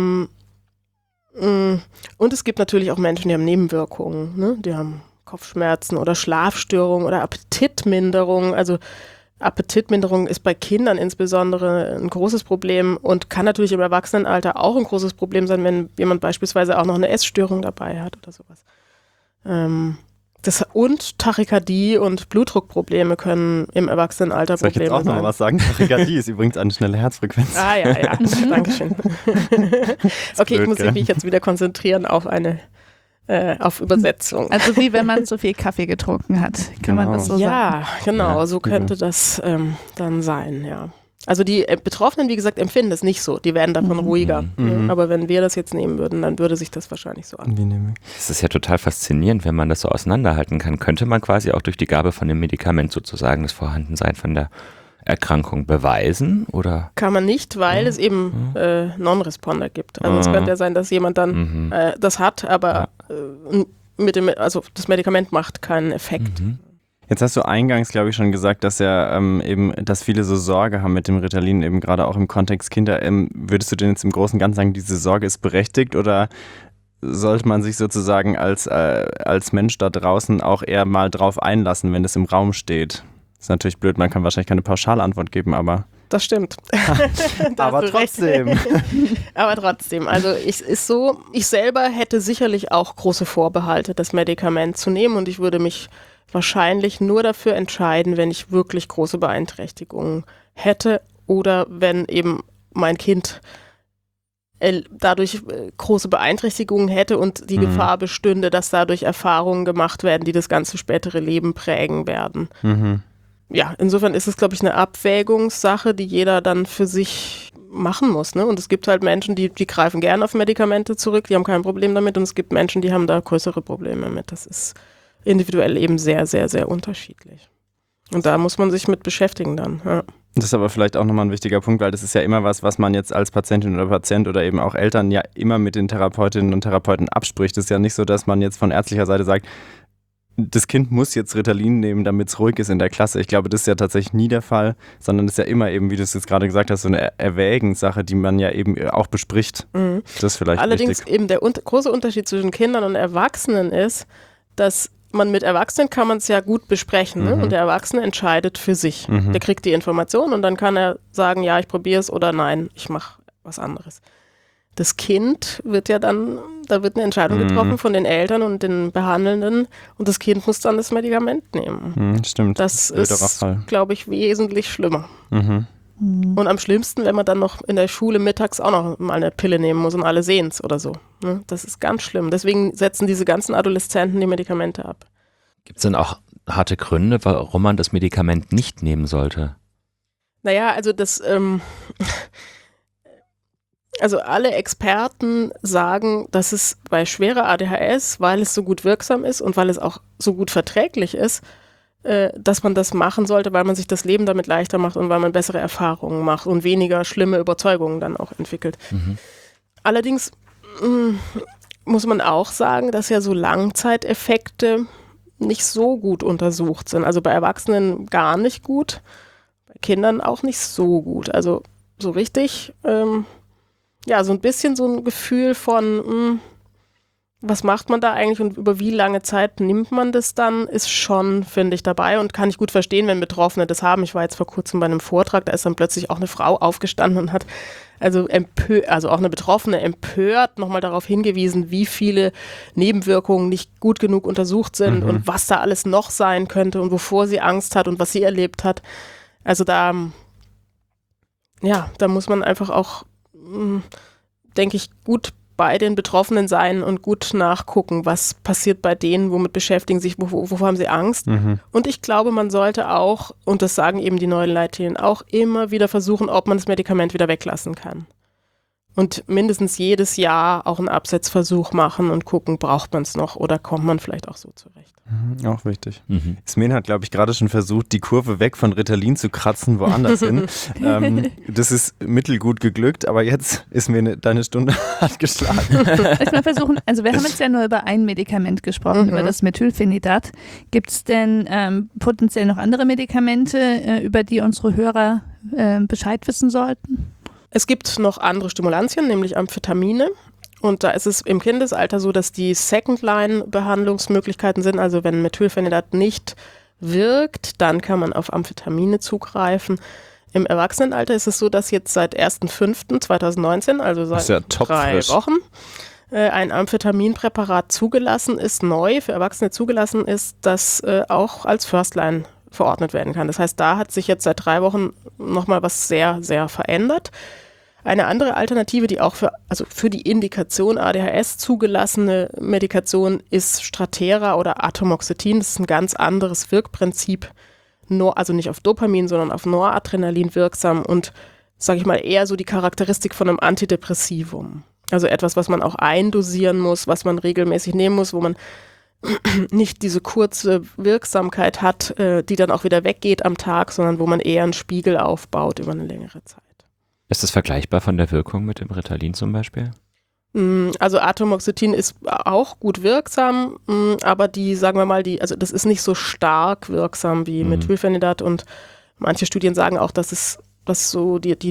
es gibt natürlich auch Menschen, die haben Nebenwirkungen, ne? Die haben Kopfschmerzen oder Schlafstörungen oder Appetitminderung. Also Appetitminderung ist bei Kindern insbesondere ein großes Problem und kann natürlich im Erwachsenenalter auch ein großes Problem sein, wenn jemand beispielsweise auch noch eine Essstörung dabei hat oder sowas. Und Tachykardie und Blutdruckprobleme können im Erwachsenenalter Soll ich jetzt Probleme auch noch sein. was sagen? Tachykardie ist übrigens eine schnelle Herzfrequenz. Ja, Dankeschön. Okay, ich muss mich jetzt wieder konzentrieren auf auf Übersetzung. Also wie wenn man zu viel Kaffee getrunken hat, kann man das so sagen? Ja, genau, Ja, so könnte das dann sein, ja. Also die Betroffenen, wie gesagt, empfinden das nicht so. Die werden davon ruhiger. Mhm. Aber wenn wir das jetzt nehmen würden, dann würde sich das wahrscheinlich so an. Das ist ja total faszinierend, wenn man das so auseinanderhalten kann. Könnte man quasi auch durch die Gabe von dem Medikament sozusagen das Vorhandensein von der Erkrankung beweisen? Oder? Kann man nicht, weil es eben Non-Responder gibt. Also es könnte ja sein, dass jemand dann das hat, aber das Medikament macht keinen Effekt. Jetzt hast du eingangs, glaube ich, schon gesagt, dass dass viele so Sorge haben mit dem Ritalin, eben gerade auch im Kontext Kinder. Würdest du denn jetzt im Großen und Ganzen sagen, diese Sorge ist berechtigt oder sollte man sich sozusagen als Mensch da draußen auch eher mal drauf einlassen, wenn es im Raum steht? Ist natürlich blöd, man kann wahrscheinlich keine Pauschalantwort geben, aber... Das stimmt. Aber trotzdem. Aber trotzdem, also ich selber hätte sicherlich auch große Vorbehalte, das Medikament zu nehmen und ich würde mich wahrscheinlich nur dafür entscheiden, wenn ich wirklich große Beeinträchtigungen hätte oder wenn eben mein Kind dadurch große Beeinträchtigungen hätte und die Gefahr bestünde, dass dadurch Erfahrungen gemacht werden, die das ganze spätere Leben prägen werden. Ja, insofern ist es, glaube ich, eine Abwägungssache, die jeder dann für sich machen muss. Ne? Und es gibt halt Menschen, die greifen gerne auf Medikamente zurück, die haben kein Problem damit und es gibt Menschen, die haben da größere Probleme mit. Das ist individuell eben sehr, sehr, sehr unterschiedlich. Und da muss man sich mit beschäftigen dann. Ja. Das ist aber vielleicht auch nochmal ein wichtiger Punkt, weil das ist ja immer was man jetzt als Patientin oder Patient oder eben auch Eltern ja immer mit den Therapeutinnen und Therapeuten abspricht. Es ist ja nicht so, dass man jetzt von ärztlicher Seite sagt, das Kind muss jetzt Ritalin nehmen, damit es ruhig ist in der Klasse. Ich glaube, das ist ja tatsächlich nie der Fall, sondern es ist ja immer eben, wie du es jetzt gerade gesagt hast, so eine Erwägenssache, die man ja eben auch bespricht. Das ist vielleicht Allerdings wichtig. eben der große Unterschied zwischen Kindern und Erwachsenen ist, dass man mit Erwachsenen kann man es ja gut besprechen, ne? Und der Erwachsene entscheidet für sich. Der kriegt die Information und dann kann er sagen, ja, ich probiere es oder nein, ich mache was anderes. Das Kind wird ja dann, da wird eine Entscheidung getroffen von den Eltern und den Behandelnden und das Kind muss dann das Medikament nehmen. Stimmt. Das ist, glaube ich, wesentlich schlimmer. Und am schlimmsten, wenn man dann noch in der Schule mittags auch noch mal eine Pille nehmen muss und alle sehen es oder so. Ne? Das ist ganz schlimm. Deswegen setzen diese ganzen Adoleszenten die Medikamente ab. Gibt es denn auch harte Gründe, warum man das Medikament nicht nehmen sollte? Naja, also also alle Experten sagen, dass es bei schwerer ADHS, weil es so gut wirksam ist und weil es auch so gut verträglich ist, dass man das machen sollte, weil man sich das Leben damit leichter macht und weil man bessere Erfahrungen macht und weniger schlimme Überzeugungen dann auch entwickelt. Allerdings muss man auch sagen, dass ja so Langzeiteffekte nicht so gut untersucht sind. Also bei Erwachsenen gar nicht gut, bei Kindern auch nicht so gut. Also so richtig, so ein bisschen so ein Gefühl von, was macht man da eigentlich und über wie lange Zeit nimmt man das dann, ist schon, finde ich, dabei und kann ich gut verstehen, wenn Betroffene das haben. Ich war jetzt vor kurzem bei einem Vortrag, da ist dann plötzlich auch eine Frau aufgestanden und hat also auch eine Betroffene empört nochmal darauf hingewiesen, wie viele Nebenwirkungen nicht gut genug untersucht sind und was da alles noch sein könnte und wovor sie Angst hat und was sie erlebt hat. Also da muss man einfach auch, denke ich, gut bei den Betroffenen sein und gut nachgucken, was passiert bei denen, womit beschäftigen sich, wovor haben sie Angst. Und ich glaube, man sollte auch, und das sagen eben die neuen Leitlinien, auch immer wieder versuchen, ob man das Medikament wieder weglassen kann. Und mindestens jedes Jahr auch einen Absetzversuch machen und gucken, braucht man es noch oder kommt man vielleicht auch so zurecht. Auch wichtig. Ismen hat, glaube ich, gerade schon versucht, die Kurve weg von Ritalin zu kratzen, woanders hin. Das ist mittelgut geglückt, aber jetzt ist mir deine Stunde hart geschlagen. Ich mal versuchen, also wir haben jetzt ja nur über ein Medikament gesprochen, über das Methylphenidat. Gibt es denn potenziell noch andere Medikamente, über die unsere Hörer Bescheid wissen sollten? Es gibt noch andere Stimulantien, nämlich Amphetamine. Und da ist es im Kindesalter so, dass die Second-Line-Behandlungsmöglichkeiten sind. Also wenn Methylphenidat nicht wirkt, dann kann man auf Amphetamine zugreifen. Im Erwachsenenalter ist es so, dass jetzt seit 1.5.2019, also seit 3 Wochen, ein Amphetaminpräparat zugelassen ist, neu für Erwachsene zugelassen ist, das auch als First-Line verordnet werden kann. Das heißt, da hat sich jetzt seit 3 Wochen nochmal was sehr, sehr verändert. Eine andere Alternative, die auch für die Indikation ADHS zugelassene Medikation ist Strattera oder Atomoxetin. Das ist ein ganz anderes Wirkprinzip, also nicht auf Dopamin, sondern auf Noradrenalin wirksam und, sage ich mal, eher so die Charakteristik von einem Antidepressivum. Also etwas, was man auch eindosieren muss, was man regelmäßig nehmen muss, wo man nicht diese kurze Wirksamkeit hat, die dann auch wieder weggeht am Tag, sondern wo man eher einen Spiegel aufbaut über eine längere Zeit. Ist das vergleichbar von der Wirkung mit dem Ritalin zum Beispiel? Also Atomoxetin ist auch gut wirksam, aber sagen wir mal, das ist nicht so stark wirksam wie Methylphenidat und manche Studien sagen auch, dass so die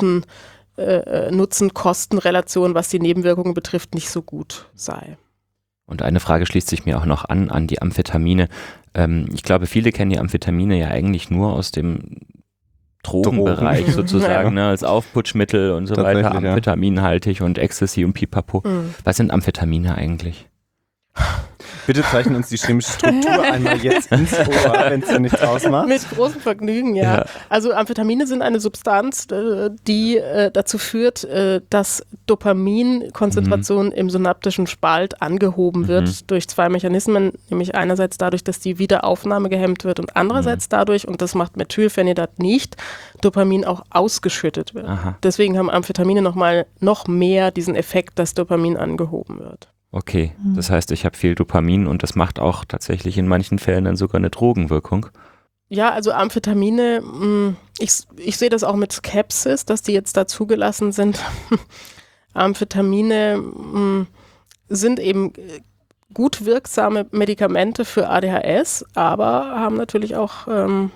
Nutzen-Kosten-Relation, was die Nebenwirkungen betrifft, nicht so gut sei. Und eine Frage schließt sich mir auch noch an die Amphetamine. Ich glaube, viele kennen die Amphetamine ja eigentlich nur aus dem Drogenbereich sozusagen, ne, als Aufputschmittel und so weiter, amphetaminhaltig und Ecstasy und Pipapo. Was sind Amphetamine eigentlich? Bitte zeichnen uns die chemische Struktur einmal jetzt ins Ohr, wenn es dir nichts ausmacht. Mit großem Vergnügen, ja. Also Amphetamine sind eine Substanz, die dazu führt, dass Dopaminkonzentration im synaptischen Spalt angehoben wird durch 2 Mechanismen, nämlich einerseits dadurch, dass die Wiederaufnahme gehemmt wird und andererseits dadurch, und das macht Methylphenidat nicht, Dopamin auch ausgeschüttet wird. Aha. Deswegen haben Amphetamine noch mehr diesen Effekt, dass Dopamin angehoben wird. Okay, das heißt, ich habe viel Dopamin und das macht auch tatsächlich in manchen Fällen dann sogar eine Drogenwirkung. Ja, also Amphetamine, ich sehe das auch mit Skepsis, dass die jetzt da zugelassen sind. Amphetamine sind eben gut wirksame Medikamente für ADHS, aber haben natürlich auch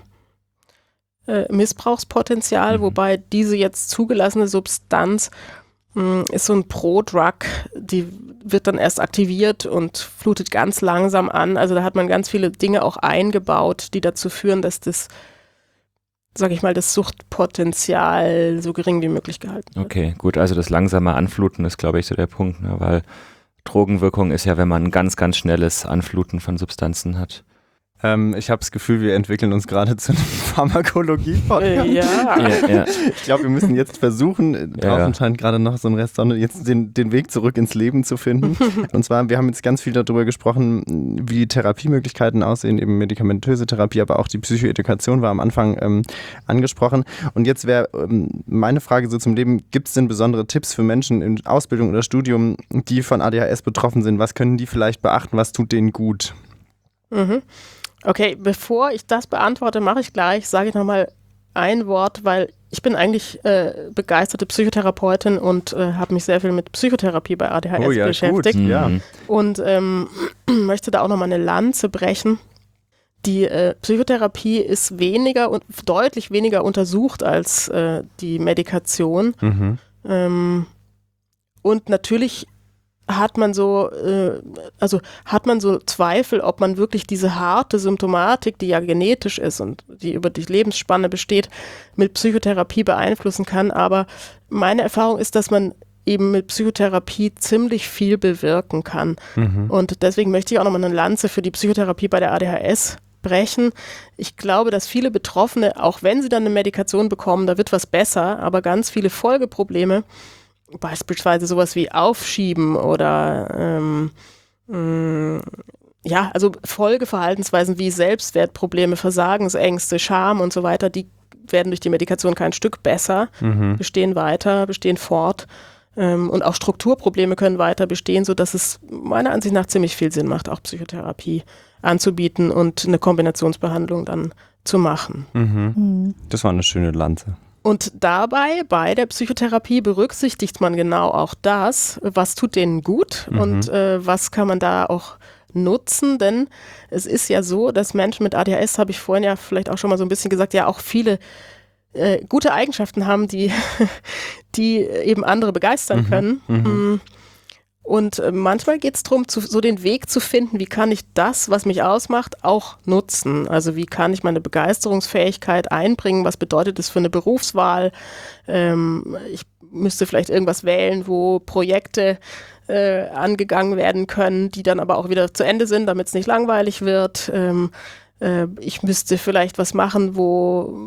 Missbrauchspotenzial, wobei diese jetzt zugelassene Substanz ist so ein Pro-Drug, die wird dann erst aktiviert und flutet ganz langsam an. Also da hat man ganz viele Dinge auch eingebaut, die dazu führen, dass das, sage ich mal, das Suchtpotenzial so gering wie möglich gehalten wird. Okay, gut, also das langsame Anfluten ist, glaube ich, so der Punkt, ne? Weil Drogenwirkung ist ja, wenn man ein ganz, ganz schnelles Anfluten von Substanzen hat. Ich habe das Gefühl, wir entwickeln uns gerade zu einem Pharmakologie-Podcast. Ja. Ich glaube, wir müssen jetzt versuchen, draußen scheint gerade noch so ein Rest Sonne, jetzt den Weg zurück ins Leben zu finden. Und zwar, wir haben jetzt ganz viel darüber gesprochen, wie die Therapiemöglichkeiten aussehen, eben medikamentöse Therapie, aber auch die Psychoedukation war am Anfang angesprochen. Und jetzt wäre meine Frage so zum Leben, gibt es denn besondere Tipps für Menschen in Ausbildung oder Studium, die von ADHS betroffen sind? Was können die vielleicht beachten? Was tut denen gut? Okay, bevor ich das beantworte, sage ich nochmal ein Wort, weil ich bin eigentlich begeisterte Psychotherapeutin und habe mich sehr viel mit Psychotherapie bei ADHS beschäftigt. Gut, ja. Und möchte da auch nochmal eine Lanze brechen. Die Psychotherapie ist deutlich weniger untersucht als die Medikation. Und natürlich hat man so Zweifel, ob man wirklich diese harte Symptomatik, die ja genetisch ist und die über die Lebensspanne besteht, mit Psychotherapie beeinflussen kann. Aber meine Erfahrung ist, dass man eben mit Psychotherapie ziemlich viel bewirken kann. Und deswegen möchte ich auch nochmal eine Lanze für die Psychotherapie bei der ADHS brechen. Ich glaube, dass viele Betroffene, auch wenn sie dann eine Medikation bekommen, da wird was besser, aber ganz viele Folgeprobleme, beispielsweise sowas wie Aufschieben oder also Folgeverhaltensweisen wie Selbstwertprobleme, Versagensängste, Scham und so weiter, die werden durch die Medikation kein Stück besser, bestehen weiter, bestehen fort. Und auch Strukturprobleme können weiter bestehen, sodass es meiner Ansicht nach ziemlich viel Sinn macht, auch Psychotherapie anzubieten und eine Kombinationsbehandlung dann zu machen. Das war eine schöne Lanze. Und dabei, bei der Psychotherapie, berücksichtigt man genau auch das, was tut denen gut und was kann man da auch nutzen, denn es ist ja so, dass Menschen mit ADHS, habe ich vorhin ja vielleicht auch schon mal so ein bisschen gesagt, ja auch viele gute Eigenschaften haben, die eben andere begeistern können. Und manchmal geht es darum, so den Weg zu finden, wie kann ich das, was mich ausmacht, auch nutzen. Also wie kann ich meine Begeisterungsfähigkeit einbringen, was bedeutet das für eine Berufswahl? Ich müsste vielleicht irgendwas wählen, wo Projekte angegangen werden können, die dann aber auch wieder zu Ende sind, damit es nicht langweilig wird. Ich müsste vielleicht was machen, wo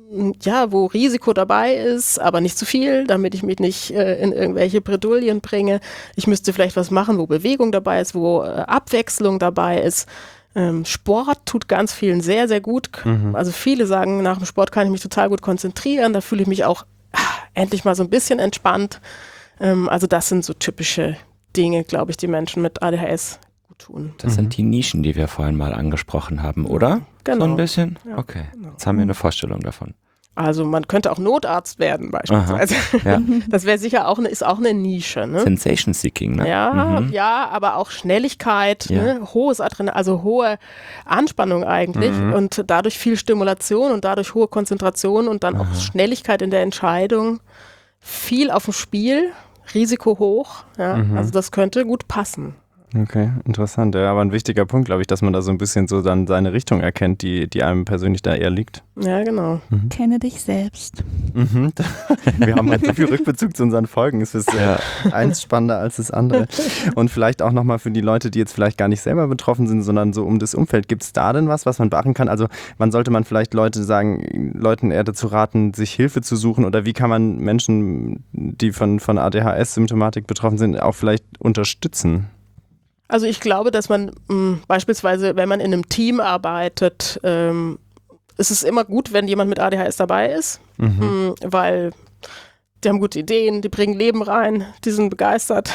Risiko dabei ist, aber nicht zu viel, damit ich mich nicht in irgendwelche Bredouillen bringe. Ich müsste vielleicht was machen, wo Bewegung dabei ist, wo Abwechslung dabei ist. Sport tut ganz vielen sehr, sehr gut. Also viele sagen, nach dem Sport kann ich mich total gut konzentrieren, da fühle ich mich auch endlich mal so ein bisschen entspannt. Also das sind so typische Dinge, glaube ich, die Menschen mit ADHS gut tun. Das sind die Nischen, die wir vorhin mal angesprochen haben, oder? Genau. So ein bisschen? Ja, okay, genau. Jetzt haben wir eine Vorstellung davon. Also man könnte auch Notarzt werden beispielsweise. Ja. Das wäre sicher auch eine Nische. Ne? Sensation Seeking, ne? Ja, aber auch Schnelligkeit, ne? Hohes Adrenalin, also hohe Anspannung eigentlich und dadurch viel Stimulation und dadurch hohe Konzentration und dann auch Schnelligkeit in der Entscheidung. Viel auf dem Spiel, Risiko hoch. Ja? Also das könnte gut passen. Okay, interessant. Ja, aber ein wichtiger Punkt, glaube ich, dass man da so ein bisschen so dann seine Richtung erkennt, die einem persönlich da eher liegt. Ja, genau. Kenne dich selbst. Wir haben halt so viel Rückbezug zu unseren Folgen. Es ist eins spannender als das andere. Und vielleicht auch nochmal für die Leute, die jetzt vielleicht gar nicht selber betroffen sind, sondern so um das Umfeld. Gibt es da denn was man beachten kann? Also wann sollte man vielleicht Leuten eher dazu raten, sich Hilfe zu suchen? Oder wie kann man Menschen, die von ADHS-Symptomatik betroffen sind, auch vielleicht unterstützen? Also ich glaube, dass man beispielsweise, wenn man in einem Team arbeitet, ist es immer gut, wenn jemand mit ADHS dabei ist, weil die haben gute Ideen, die bringen Leben rein, die sind begeistert,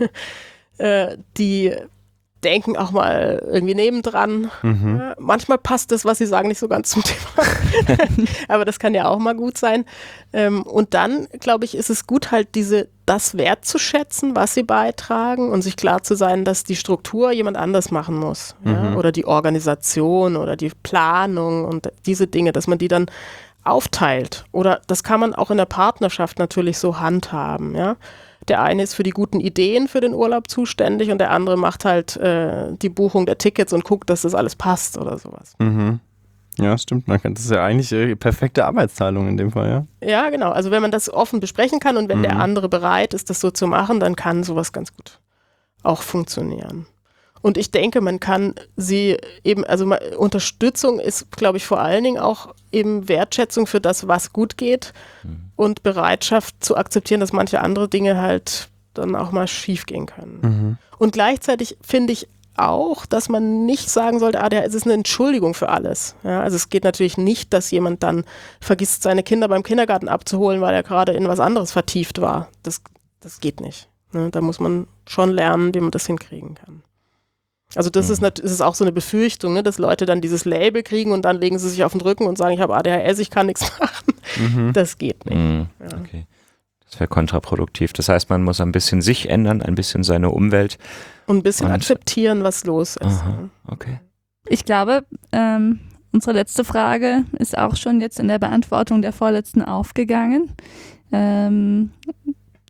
die denken auch mal irgendwie nebendran. Manchmal passt das, was sie sagen, nicht so ganz zum Thema, aber das kann ja auch mal gut sein. Und dann, glaube ich, ist es gut, halt das wertzuschätzen, was sie beitragen und sich klar zu sein, dass die Struktur jemand anders machen muss. Ja? Oder die Organisation oder die Planung und diese Dinge, dass man die dann aufteilt. Oder das kann man auch in der Partnerschaft natürlich so handhaben, ja. Der eine ist für die guten Ideen für den Urlaub zuständig und der andere macht halt die Buchung der Tickets und guckt, dass das alles passt oder sowas. Ja, stimmt. Das ist ja eigentlich perfekte Arbeitsteilung in dem Fall, ja. Ja, genau. Also wenn man das offen besprechen kann und wenn der andere bereit ist, das so zu machen, dann kann sowas ganz gut auch funktionieren. Und ich denke, man kann sie eben, also Unterstützung ist, glaube ich, vor allen Dingen auch eben Wertschätzung für das, was gut geht und Bereitschaft zu akzeptieren, dass manche andere Dinge halt dann auch mal schief gehen können. Und gleichzeitig finde ich auch, dass man nicht sagen sollte, ADHS ist eine Entschuldigung für alles. Ja, also es geht natürlich nicht, dass jemand dann vergisst, seine Kinder beim Kindergarten abzuholen, weil er gerade in was anderes vertieft war. Das geht nicht. Ne? Da muss man schon lernen, wie man das hinkriegen kann. Also das ist auch so eine Befürchtung, ne, dass Leute dann dieses Label kriegen und dann legen sie sich auf den Rücken und sagen, ich habe ADHS, ich kann nichts machen. Das geht nicht. Ja. Okay. Das wäre kontraproduktiv. Das heißt, man muss ein bisschen sich ändern, ein bisschen seine Umwelt. Und ein bisschen akzeptieren, was los ist. Aha, okay. Ich glaube, unsere letzte Frage ist auch schon jetzt in der Beantwortung der vorletzten aufgegangen.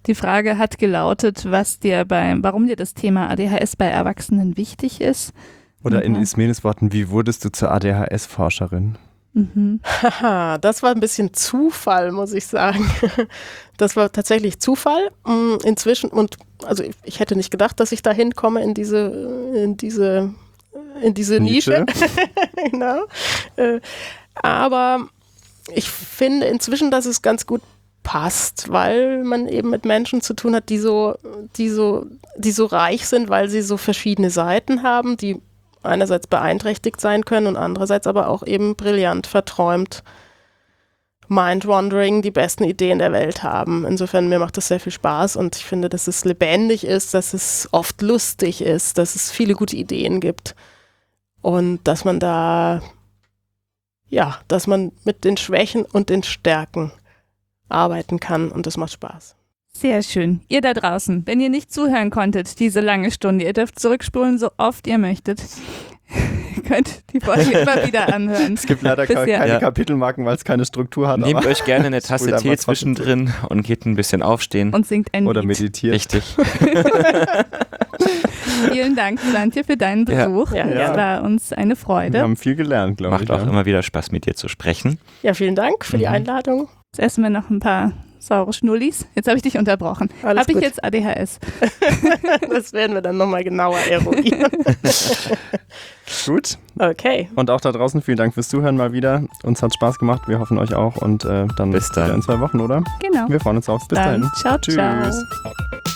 Die Frage hat gelautet, warum dir das Thema ADHS bei Erwachsenen wichtig ist. Oder in Ismenes Worten, wie wurdest du zur ADHS-Forscherin? Haha, das war ein bisschen Zufall, muss ich sagen. Das war tatsächlich Zufall. Inzwischen, also ich hätte nicht gedacht, dass ich da hinkomme in diese Nische. Genau. Aber ich finde inzwischen, dass es ganz gut passt, weil man eben mit Menschen zu tun hat, die so reich sind, weil sie so verschiedene Seiten haben, die einerseits beeinträchtigt sein können und andererseits aber auch eben brillant, verträumt, mind-wandering, die besten Ideen der Welt haben. Insofern, mir macht das sehr viel Spaß und ich finde, dass es lebendig ist, dass es oft lustig ist, dass es viele gute Ideen gibt und dass man dass man mit den Schwächen und den Stärken arbeiten kann und das macht Spaß. Sehr schön. Ihr da draußen, wenn ihr nicht zuhören konntet, diese lange Stunde, ihr dürft zurückspulen, so oft ihr möchtet. Ihr könnt die Folge immer wieder anhören. Es gibt leider keine Kapitelmarken, weil es keine Struktur hat. Nehmt euch gerne eine Tasse Tee zwischendrin und geht ein bisschen aufstehen. Und singt ein Oder Lied. meditiert. Richtig. Vielen Dank, Swantje, für deinen Besuch. Ja. Es war uns eine Freude. Wir haben viel gelernt, glaube ich. Macht auch immer wieder Spaß, mit dir zu sprechen. Ja, vielen Dank für die Einladung. Jetzt essen wir noch ein paar saure Schnullis. Jetzt habe ich dich unterbrochen. Habe ich jetzt ADHS? Das werden wir dann nochmal genauer eruieren. Gut. Okay. Und auch da draußen vielen Dank fürs Zuhören mal wieder. Uns hat Spaß gemacht. Wir hoffen euch auch. Und dann bis dann. Wieder in 2 Wochen, oder? Genau. Wir freuen uns auf. Bis dann. dahin. Ciao, Tschüss. ciao.